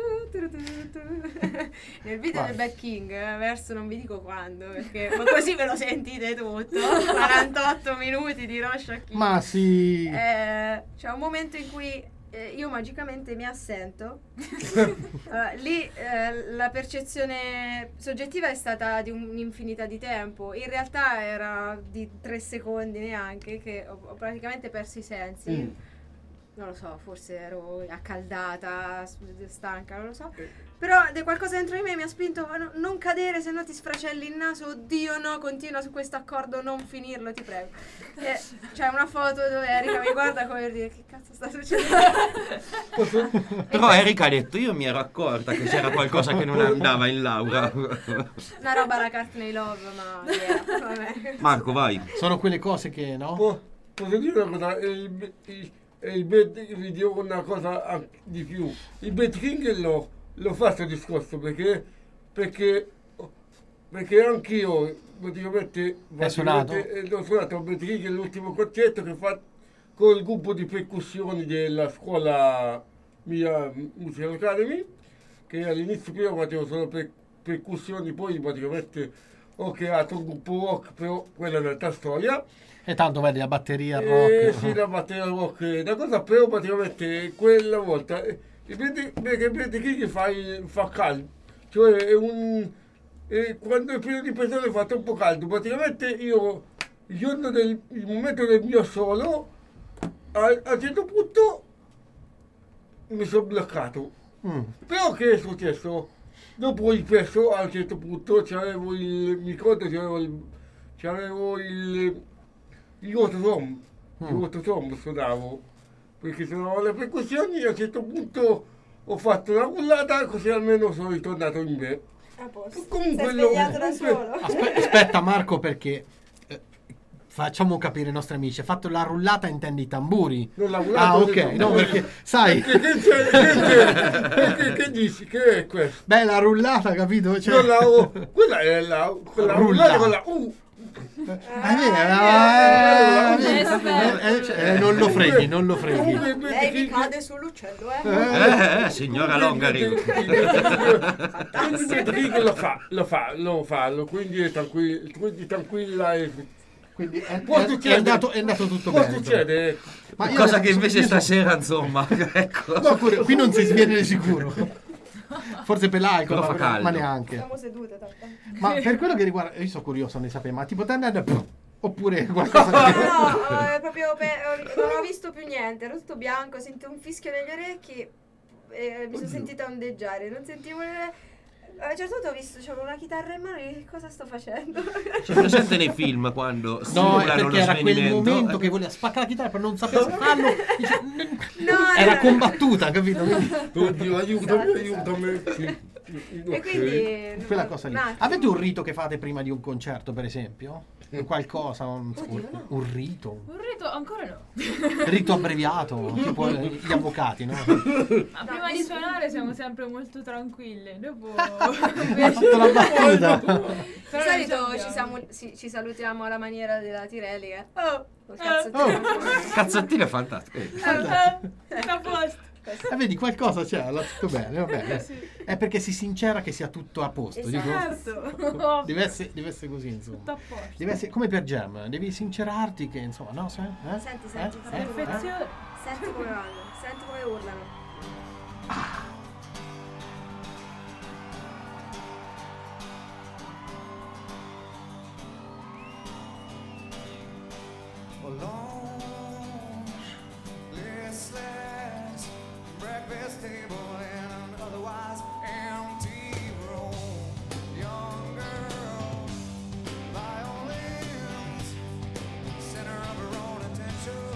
Nel video Vai. del Bad King, eh, verso non vi dico quando, perché ma così ve lo sentite tutto. quarantotto minuti di Rorschach King. Ma sì... Eh, c'è un momento in cui eh, io magicamente mi assento. Allora, lì eh, la percezione soggettiva è stata di un'infinità di tempo, in realtà era di tre secondi neanche, che ho, ho praticamente perso i sensi. Mm. Non lo so, forse ero accaldata, s- stanca, non lo so. Però de- qualcosa dentro di me mi ha spinto a no- non cadere, se no ti sfracelli il naso. Oddio no, continua su questo accordo, non finirlo, ti prego. E c'è una foto dove Erika mi guarda come per dire che cazzo sta succedendo. Però Erika ha detto, io mi ero accorta che c'era qualcosa che non andava in Laura. Una roba da Courtney Love, ma yeah, vabbè. Marco, vai. Sono quelle cose che, no? Po- posso dire una cosa? Il, il, il Bad, vi dico una cosa anche di più. Il Bad King lo, lo fa questo discorso perché, perché, perché anch'io praticamente Hai suonato? praticamente, eh, ho suonato al Bad King, l'ultimo concerto che fa con il gruppo di percussioni della scuola mia Musical Academy, che all'inizio prima facevo solo per, percussioni, poi praticamente ho creato un gruppo rock, però quella è un'altra storia. E tanto vedi la batteria, il Eh, rock. sì, la batteria rock, una cosa però praticamente quella volta, eh, vedi perché vedi chi fa, il- fa caldo, cioè è un, eh, quando il periodo di persone fa troppo caldo, praticamente io il giorno del, il momento del mio solo, a, a un certo punto mi sono bloccato. Mm. Però che è successo? Dopo il perso a un certo punto c'avevo il, mi ricordo c'avevo il, c'avevo il, il Rototrom, il Mm. Rototrom suonavo, perché suonavo le percussioni e a un certo punto ho fatto una rullata così almeno sono ritornato in me. A posto. Comunque Sei lo- svegliato da comunque- solo. Aspe- aspetta Marco, perché eh, facciamo capire ai nostri amici, hai fatto la rullata, intendi i tamburi? Non la rullata, Ah, ho ok, detto- no, perché sai, Che, che, c'è, che, c'è? Che, che dici? Che è questo? beh, la rullata, capito? Cioè, Non la ho- quella è la, quella Rullata. rullata con la U. eh, eh, eh, Eh, eh, cioè, eh, non lo freghi, non lo freghi. Comunque, vedi Lei mi che- cade sull'uccello, eh. Eh, eh, signora Longari. Quindi vedi che lo fa, lo fa, lo fa, lo- quindi è tranquilla, quindi tranquilla e Quindi è, può è- è succedere, andato, è andato tutto può bene. succedere, ecco. Ma io Cosa adesso- che invece io so- stasera, insomma, ecco. No, pure- qui non si sviene di sicuro. Forse per l'alcol, Però fa ma, caldo. ma neanche. Siamo sedute, tanto. Ma per quello che riguarda, io sono curioso di sapere, ma tipo te andando Oppure qualcosa di... No, no, eh, proprio per- non ho visto più niente, era tutto bianco, sentivo un fischio negli orecchi e mi sono sentita ondeggiare, non sentivo le... A un certo punto ho visto, c'avevo una chitarra in mano e che cosa sto facendo? C'è presente nei film quando No, è simulano perché lo era quel svenimento? momento che voleva spaccare la chitarra per non sapere farlo. Dice, No, era no. combattuta, capito? Quindi, Oddio, aiutami, Esatto, aiutami. Sì, E ok. quindi... quella cosa lì. un attimo. Avete un rito che fate prima di un concerto, per esempio? Qualcosa, un, Oddio, no. un rito? Un rito ancora no. Rito abbreviato, tipo gli avvocati, no? Ma prima di nessuno. suonare siamo sempre molto tranquille. Dopo. Hai fatto la battuta. Però Di non solito sappiamo. ci, siamo- sì, ci salutiamo alla maniera della Tirelli che... Oh, col cazzottino. Oh. Cazzottino è fantastico. Eh. Eh, sta a posto. E vedi, qualcosa c'è, allora tutto bene, va bene. Sì. È perché si sincera che sia tutto a posto. Dico, Certo. deve, essere, deve essere così, insomma. Tutto a posto. Deve essere come per Jam, devi sincerarti che, insomma, no? Se, eh? Senti, senti, Eh? senti. Eh? Perfezione. Senti come vanno, senti come urlano. Alone, listless, breakfast table in an otherwise empty room. Young girl, violins, center of her own attention.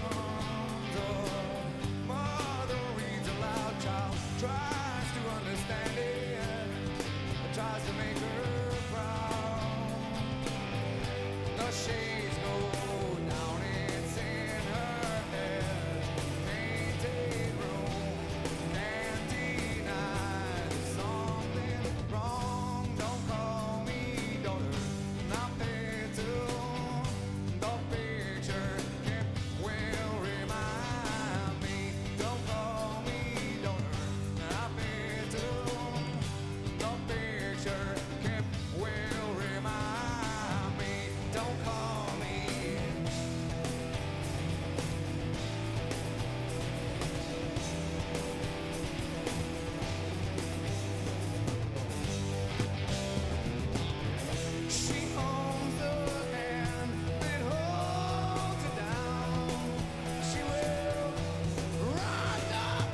Mother reads aloud, child tries to understand it, tries to make her proud. The shades go down, it's in her head. Painted room, empty night. Something wrong, don't call me daughter. Not paid to the picture kept will remind me. Don't call me daughter. Not paid to the picture kept will remind me. Don't call me. She owns the hand that holds her down. She will run the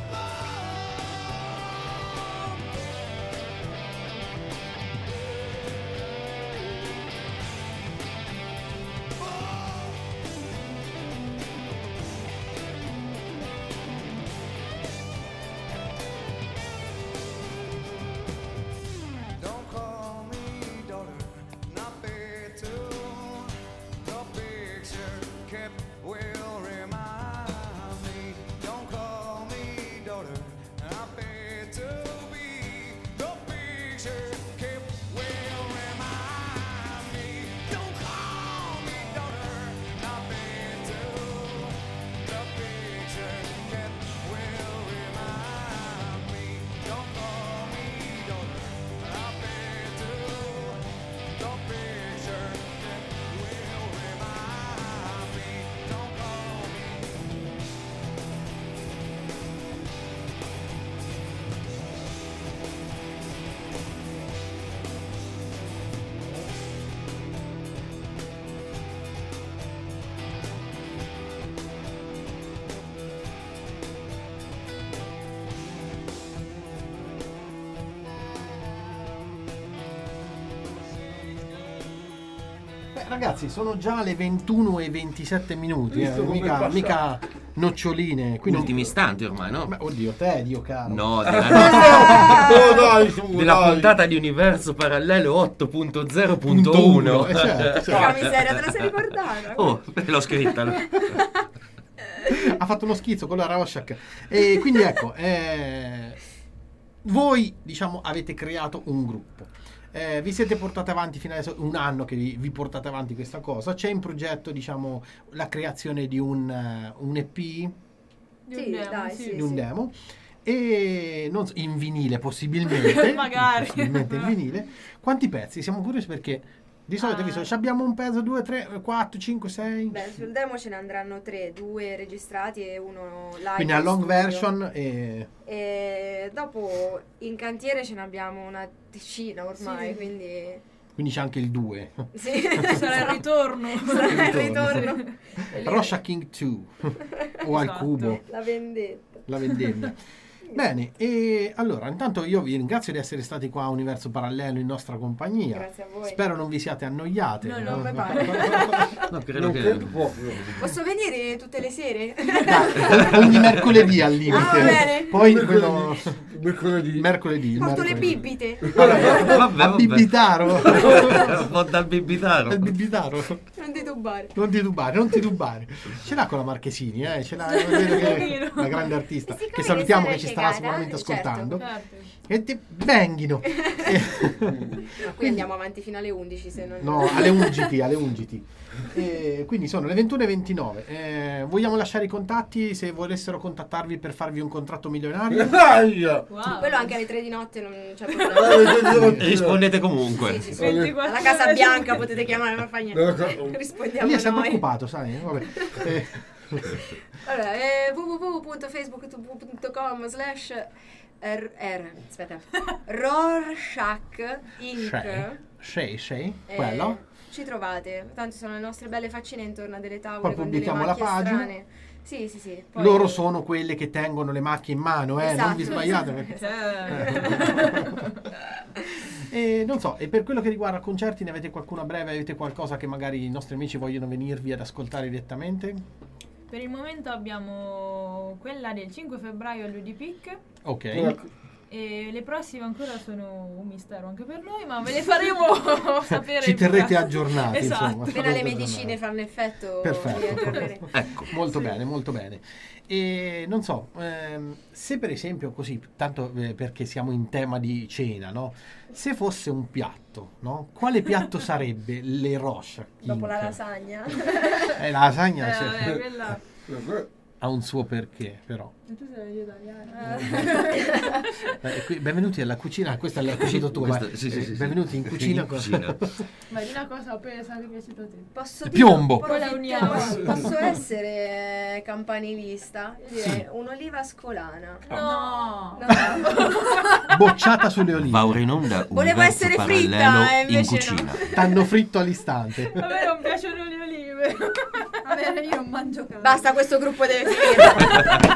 Don't call me daughter, not paid to. The picture kept will remind me. Don't call me daughter, not paid to be. The picture kept will remind me. Don't call me daughter, not paid to. The picture kept will remind me. Don't call me daughter, not paid to. The picture kept will remind me. Don't call me. Beh, ragazzi, sono già le ventuno e ventisette minuti, eh, Visto come mica, passa. mica noccioline. Qui non- Ultimi istanti ormai, no? Ma, oddio, te, Dio caro. No, della, nostra- Oh, dai, su, della dai. puntata di Universo Parallelo otto punto zero punto uno. Eh, certo, certo. Porca miseria, te la sei ricordata? Oh, l'ho scritta. no? Ha fatto uno schizzo con la Rorschach. E quindi ecco, eh, voi diciamo avete creato un gruppo. Eh, vi siete portati avanti fino adesso un anno che vi, vi portate avanti questa cosa. C'è in progetto diciamo la creazione di un, eh, un E P, Di un Sì, demo, dai, sì. sì. di un demo e non so, in vinile possibilmente. Magari. Possibilmente in vinile. Quanti pezzi? Siamo curiosi perché di solito Ah. vi so, ci abbiamo un pezzo, due, tre, quattro, cinque, sei. Beh, sul demo ce ne andranno tre, due registrati e uno live. Quindi a in long studio. version e E dopo in cantiere ce ne abbiamo una decina ormai, Sì. quindi Quindi c'è anche il due. Sì. Sarà il ritorno. Sarà il ritorno. Rorschach King due o al Esatto. cubo, La vendetta. la vendemmia. Bene, e allora intanto io vi ringrazio di essere stati qua a Universo Parallelo in nostra compagnia. Grazie a voi. Spero non vi siate annoiate. No, no, mi pare. No, credo Non che... credo proprio. Posso venire tutte le sere? Dai, ogni mercoledì al limite. Ah, va bene. Poi quello Mercoledì. mercoledì. Porto le mercoledì. bibite. Vabbè, A vabbè. Bibitaro. Un po' dal bibitaro. Al Bibitaro. Non titubare. Non titubare, non titubare. Ce l'ha con la Marchesini, eh? Ce l'ha, vedo che- la grande artista. Siccome Che salutiamo che che ci sarà starà piegata, sicuramente ascoltando. Certo. E ti venghino. Ma qui andiamo avanti fino alle undici se non... No, alle ungiti, alle ungiti. E quindi sono le ventuno e ventinove. Eh, vogliamo lasciare i contatti se volessero contattarvi per farvi un contratto milionario? Aia! Wow. Quello anche alle tre di notte non c'è problema. Rispondete comunque. Sì, sì, sì. ventiquattro Alla Casa ore Bianca su- potete chiamare, non fa No, niente. no. Rispondiamo Lì è sempre noi. occupato, sai? Vabbè. Eh, Allora, eh, w w w punto facebook punto com slash R, R, aspetta, Rorschach Inc. Shay, Shay, Shay, Eh, quello. Ci trovate, tanto sono le nostre belle faccine intorno a delle tavole Poi con delle pubblichiamo la macchie pagina. strane. Sì, sì, sì. Poi- Loro sono quelle che tengono le macchie in mano, eh? Non vi Esatto, sbagliate. esatto. Perché... E non so, e per quello che riguarda concerti, ne avete qualcuno a breve? Avete qualcosa che magari i nostri amici vogliono venirvi ad ascoltare direttamente? Per il momento abbiamo quella del cinque febbraio all'U D P I C Ok. e le prossime ancora sono un mistero anche per noi, ma ve le faremo sapere. Ci in terrete futuro. aggiornati, Esatto. insomma. Appena le Sarete medicine aggiornati. fanno effetto, vi Perfetto. aggiorneremo. Ecco. Molto bene, molto bene. E non so, ehm, se per esempio così, tanto eh, perché siamo in tema di cena, no? Se fosse un piatto, no? Quale piatto sarebbe le Rorschach? Dopo la Inc? lasagna. Eh, la lasagna Eh, cioè, vabbè, quella... ha un suo perché, però. E tu sei vegetariana. Eh, qui- benvenuti alla cucina, questa l'hai cucito tu, ma Questa- sì, sì, sì, sì. benvenuti in cucina. In cucina. Ma di una cosa pesa che è piaciuta a te. Posso dire, Piombo. Poi la uniamo. Posso, posso essere eh, campanilista? Io direi un'oliva scolana. No. No. Bocciata sulle olive. Va ora in onda Volevo Universo essere fritta, Parallelo e in invece cucina. T'hanno fritto all'istante. A me non piacciono le olive. Vabbè, io non mangio carne. Basta, questo gruppo deve finire.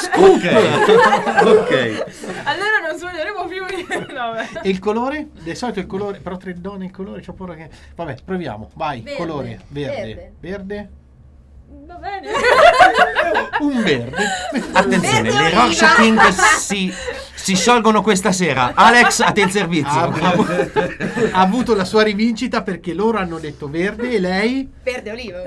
Ok. Ok. Allora non suoneremo più. Vabbè. E il colore? Di solito il colore, però tre donne il colore, c'ho paura che... Vabbè, proviamo, vai, Verde. colore, verde. Verde. Verde? Va bene. Un verde. Attenzione, Verde le oliva. Rorschach King si, si sciolgono questa sera. Alex, a te il servizio. Ha, ha- ha avuto la sua rivincita perché loro hanno detto verde e lei Verde oliva.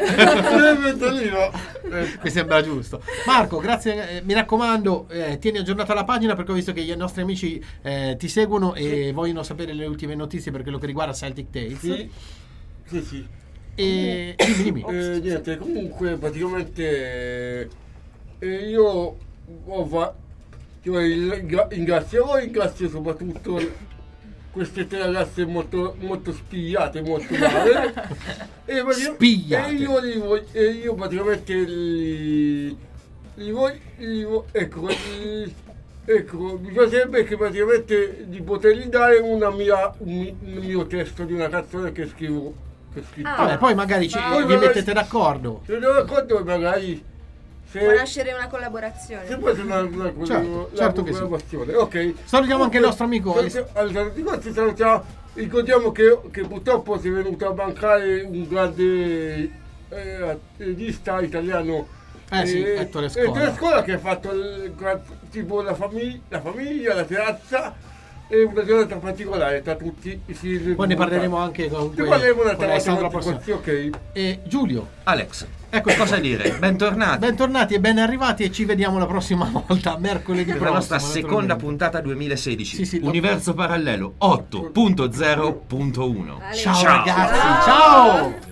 mi sembra giusto. Marco, grazie, eh, mi raccomando, eh, tieni aggiornata la pagina perché ho visto che i nostri amici eh, ti seguono e vogliono sapere le ultime notizie per quello che riguarda Celtic Tales. Sì, sì, sì. E dimmi, dimmi. Eh, niente, comunque praticamente eh, io ho va- cioè, il- ringrazio voi, ringrazio soprattutto queste tre ragazze molto, molto spigliate, molto male. E, praticamente- Spigliate. e io, li voglio- e io praticamente li, li voglio, li vo- ecco, li- ecco, mi piacerebbe che praticamente di potergli dare una mia, un, mi- un mio testo di una canzone che scrivo. Che ho scritto. Ah, Vabbè, poi magari ci, Poi vi magari- mettete d'accordo. Se non racconto magari se, Può nascere una collaborazione. se può essere una, una, una, Certo, una certo che sì. collaborazione. Ok. Salutiamo anche il nostro amico Salutiamo- allora, di questo salutiamo- ricordiamo che, che purtroppo si è venuto a mancare un grande eh, regista italiano. Eh sì, Ettore Scola. Ettore Scola che ha fatto il, tipo la, famig- la famiglia, la terrazza e una giornata particolare tra tutti i figli. Poi ne parleremo anche con, Ne parleremo una con Alessandro volta, prossima. ok. E Giulio, Alex, ecco cosa dire? Bentornati. bentornati e ben arrivati e ci vediamo la prossima volta, mercoledì Per la prossimo. nostra seconda naturalmente. puntata duemilasedici. Sì, sì, lo- Universo Parallelo otto punto zero punto uno. Ale. Ciao, Ciao. ragazzi, ciao.